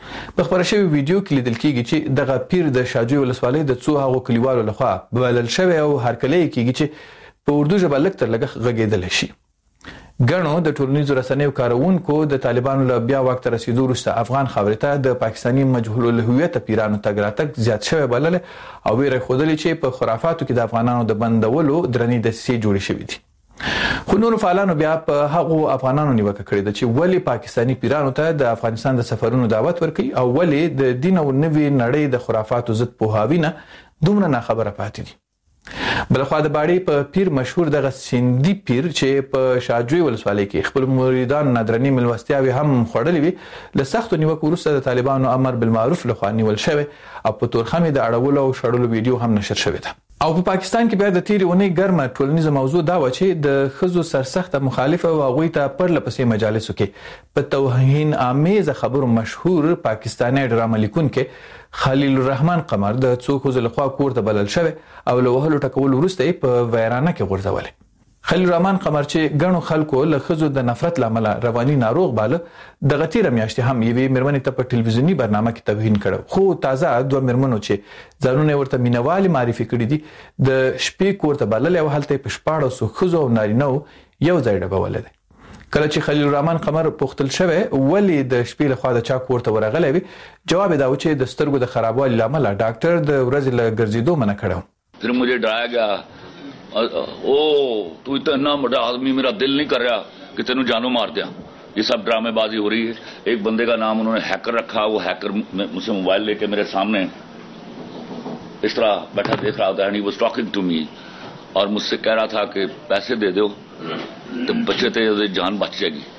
په خبره شوی ویډیو کې لیدل کېږي چې دغه پیر د شاجوی ولسوالۍ د څو هغو کلیوالو لخوا بلل شوی او هرکلی کېږي چې په اردو ژبه لږ تر لږه غږېدلی شي. ګڼو د ټولنیزو رسنیو کاروونکو د طالبانو له بیا واک ته رسیدو وروسته افغان خاورې ته د پاکستاني مجهول الهویته پیرانو تګ راتګ زیات شوی بللی او ویره ښودلې چې په خرافاتو کې د افغانانو د بندولو درنې دسیسې جوړې شوې دي. خو نورو فعالانو بیا په هغو افغانانو نیوکه کړې ده چې ولې پاکستاني پیرانو ته د افغانستان د سفرونو دعوت ورکوي او ولې د دین او نوې نړۍ د خرافاتو ضد پوهاوي نه دومره ناخبره پاتې دي. بلخوا د باړې په پیر مشهور دغه سیندي پیر چې په شاجوی ولسوالۍ کې خپل مریدان نادرنی ملوستیاوي هم خوړلې وي له سختو نیوکو وروسته د طالبانو امر بالمعروف لخوا نیول شوی او په تورخمې د اړولو او شړلو ویډیو هم نشر شوی ده. او په پاکستان کې بیا د تیرې اونۍ ګرمه ټولنیزه موضوع دا و چې د ښځو سرسخته مخالفه او هغوی ته پرله پسې مجالسو کې په توهین آمیزه خبرو مشهور پاکستاني ډرامه لیکونکی خلیل الرحمن قمر د څو ښځو لخوا کور ته بلل شوی او له وهلو ټکولو وروسته یې په ویرانه کې غورځولی. خلیل الرحمن قمر چې ګڼو خلکو له ښځو د نفرت له امله رواني ناروغ باله دغه تیره میاشتې هم یوې مېرمنې ته په ټلویزیوني برنامه کې توهین کړی خو تازه دوه مېرمنو چې ځانونه یې ورته مینوالې معرفي کړي دي د شپې کور ته بللی او هلته یې په شپاړسو ښځو او نارینهو یو ځای ډبولی دی. کله چې خلیل الرحمن قمر پوښتل شوی ولې د شپې لخوا د چا کور ته ورغلی وي جواب یې دا و چې د سترګو د خرابوالي له امله ډاکټر د ورځې له ګرځېدو منع کړی و. پھر مجھے ڈرایا گیا او تو اتنا بڑا آدمی میرا دل نہیں کر رہا کہ تینوں جانو مار دیا. یہ سب ڈرامے بازی ہو رہی ہے. ایک بندے کا نام انہوں نے ہیکر رکھا وہ ہیکر مجھ سے موبائل لے کے میرے سامنے اس طرح بیٹھا دیکھ رہا ہوتا ہے. ہی واز ٹاکنگ ٹو می اور مجھ سے کہہ رہا تھا کہ پیسے دے دو تو بچے تھے جان بچ جائے گی.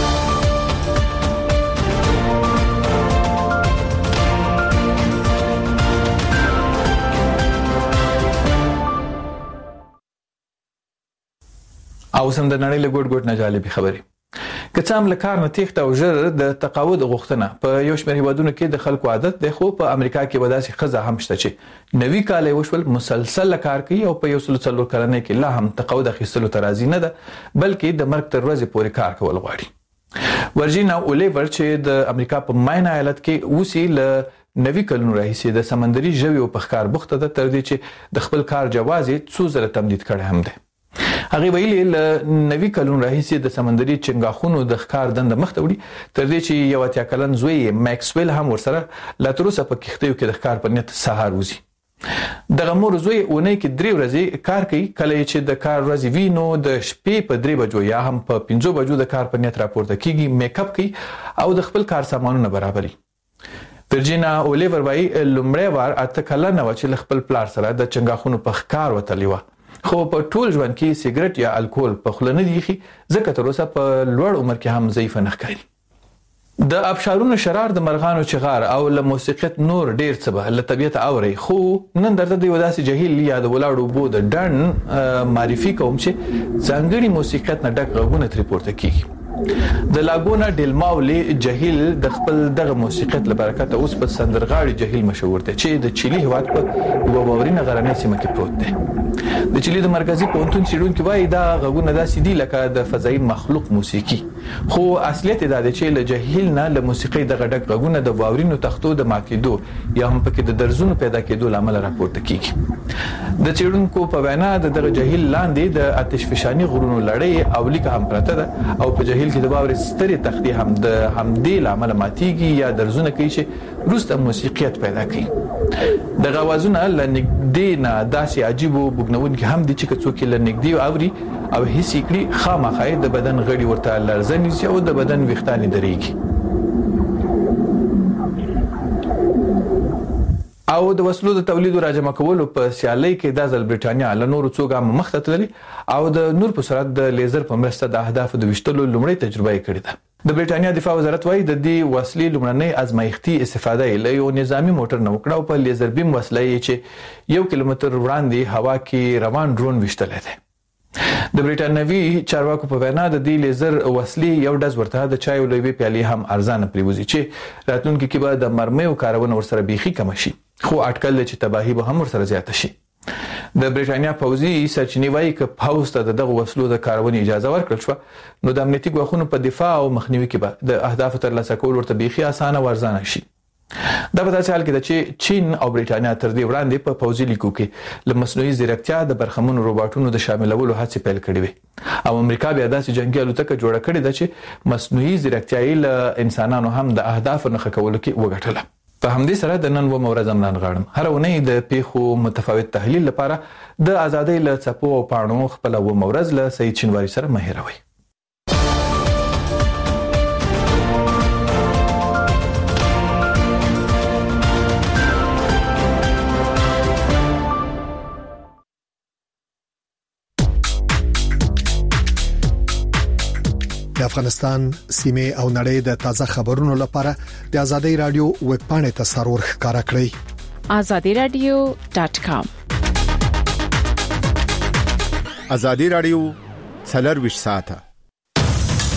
او سم د نړۍ له ګوټ ګوټ نه جالبې خبرې. که څه هم له کار نه تېښته او ژر د تقاعد غوښتنه په یو شمېر هیوادونو کې د خلکو عادت دی خو په امریکا کې به داسې ښځه هم شته چې نوي کال یې وشول مسلسل کار کوي او په یو سلو څلور کلنۍ کې لا هم تقاعد اخیستلو ته راضي نه ده بلکې د مرګ تر ورځې پورې کار کول غواړي. ورجینا اولیور چې د امریکا په ماین ایالت کې اوسي له نوي کلونو راهیسې د سمندري ژویو په ښکار بوخته ده تر دې چې د خپل کار جواز یې څو ځله تمدید کړی هم دی. هغه ویلي له نوي کلونو راهیسې د سمندري چنګاښونو د ښکار دنده مخته وړي تر دې چې یو اتیا کلن زوی میکسویل هم ورسره لا تر اوسه په کښتیو کې د ښکار په نیت سهار وځي. دغه مور زوی اونۍ کې درې ورځې کار کوي کله چې د کار ورځې وي نو د شپې په درې بجو یا هم په پنځو بجو د کار په نیت راپورته کیږي میک اپ کوي او د خپل کار سامانونه برابري. ورجینا اولیور وايي لومړی وار اته کلنه وه چې له خپل پلار سره د چنګاښونو په ښکار وتلې وه خو په ټول ژوند کې سیګریټ یا الکول په خوله نه دی ایښي ځکه تر اوسه په لوړ عمر کې هم ضعیفه نه ښکاري. د ابشارونو شرار د مرغانو چغار او له موسیقیت نور ډیر څه به له طبیعت اوري خو نن درته د یو داسې جهیل یا د ولاړو اوبو د ډنډ معرفي کوم چې ځانګړي موسیقیت نه ډک غږونه ترې پورته کیږي. د لاګونا ډیل ماولي جهیل د خپل دغه موسیقیت له برکته اوس په سندرغاړي جهیل مشهور دی چې د چيلي هیواد په یوه واورینه غرنۍ سیمه کې پروت دی. د چيلي د مرکزي پوهنتون څېړونکي وایي دا غږونه داسې دي لکه د فضایي مخلوق موسیقي خو اصلیت یې دا دی چې له جهیل نه له موسیقۍ دغه ډک غږونه د واورینو تختو د ماتېدو یا هم پکې د درزونو پیدا کېدو له امله راپورته کیږي. د څېړونکو په وینا د دغه جهیل لاندې د آتشفشاني غرونو لړۍ او لیکه هم پرته ده او په جهیل کې د واورې سترې تختې هم د همدې له امله ماتېږي یا درزونه کوي چې وروسته موسیقیت پیدا کوي. دغه اوازونه له نږدې نه داسې عجیب او بوږنونکي هم دي چې که څوک یې له نږدې اوري او حس یې کړي خامخا د بدن غړي ورته لرزه نیسي او د بدن ویښتان یې درېږي. او د وسلو د تولید او راجمع کولو په سیالۍ کې د ځل برټانیا له نورو څو ګامه مخته تللي او د نور په سرعت د لیزر په مرسته د اهدافو د ویشتلو لومړۍ تجربه یې کړې ده. د برټانیا دفاع وزارت وایي د دې وسلې لومړنۍ ازمایښتي استفاده یې له یو نظامي موټر نه وکړه او په لیزر بیم وسله یې چې یو کیلومتر وړاندې هوا کې روان ډرون ویشتلی دی. د برټانوي چارواکو په وینا د دې لیزر وسلې یو ډز ورته د چایو له یوې پیالې هم ارزانه پرېوځي چې راتلونکي کې به د مرمیو کارونه ورسره بیخي کمه شي خو اټکل دی چې تباهي به هم ورسره زیاته شي. د برېټانیا پوځي سرچینې وایي چې پوځ ته دغه وسلو د کارونې اجازه ورکړل شو نو د امنیتي ګواښونو په دفاع او مخنیوي کې به د اهداف ترلاسه کول ورته بيخي اسانه ورزانه شي. دا په داسې حال کې چې چین او برېټانیا تر دې وړاندې په پوځي لیکو کې له مصنوعي ځیرکتیا د برخمنو روباټونو د شاملولو هڅې پیل کړې وي او امریکا بیا داسې جنگي الوتکه جوړه کړې ده چې مصنوعي ځیرکتیا یې له انسانانو هم د اهداف نه خکولو کې وګټله. په همدې سره د نن و مورز امنان غاړم هر ونې د پیخو متفاوت تحلیل لپاره د ازادۍ له څپو او پاڼو خپل و مورز له سید شینواری سره مهیروي. د افغانستان سیمه او نړۍ د تازه خبرونو لپاره د ازادۍ رادیو ویب پاڼه ته سرور ښکارا کړئ azadi radio dot com. ازادي رادیو څلور ویشت ساعته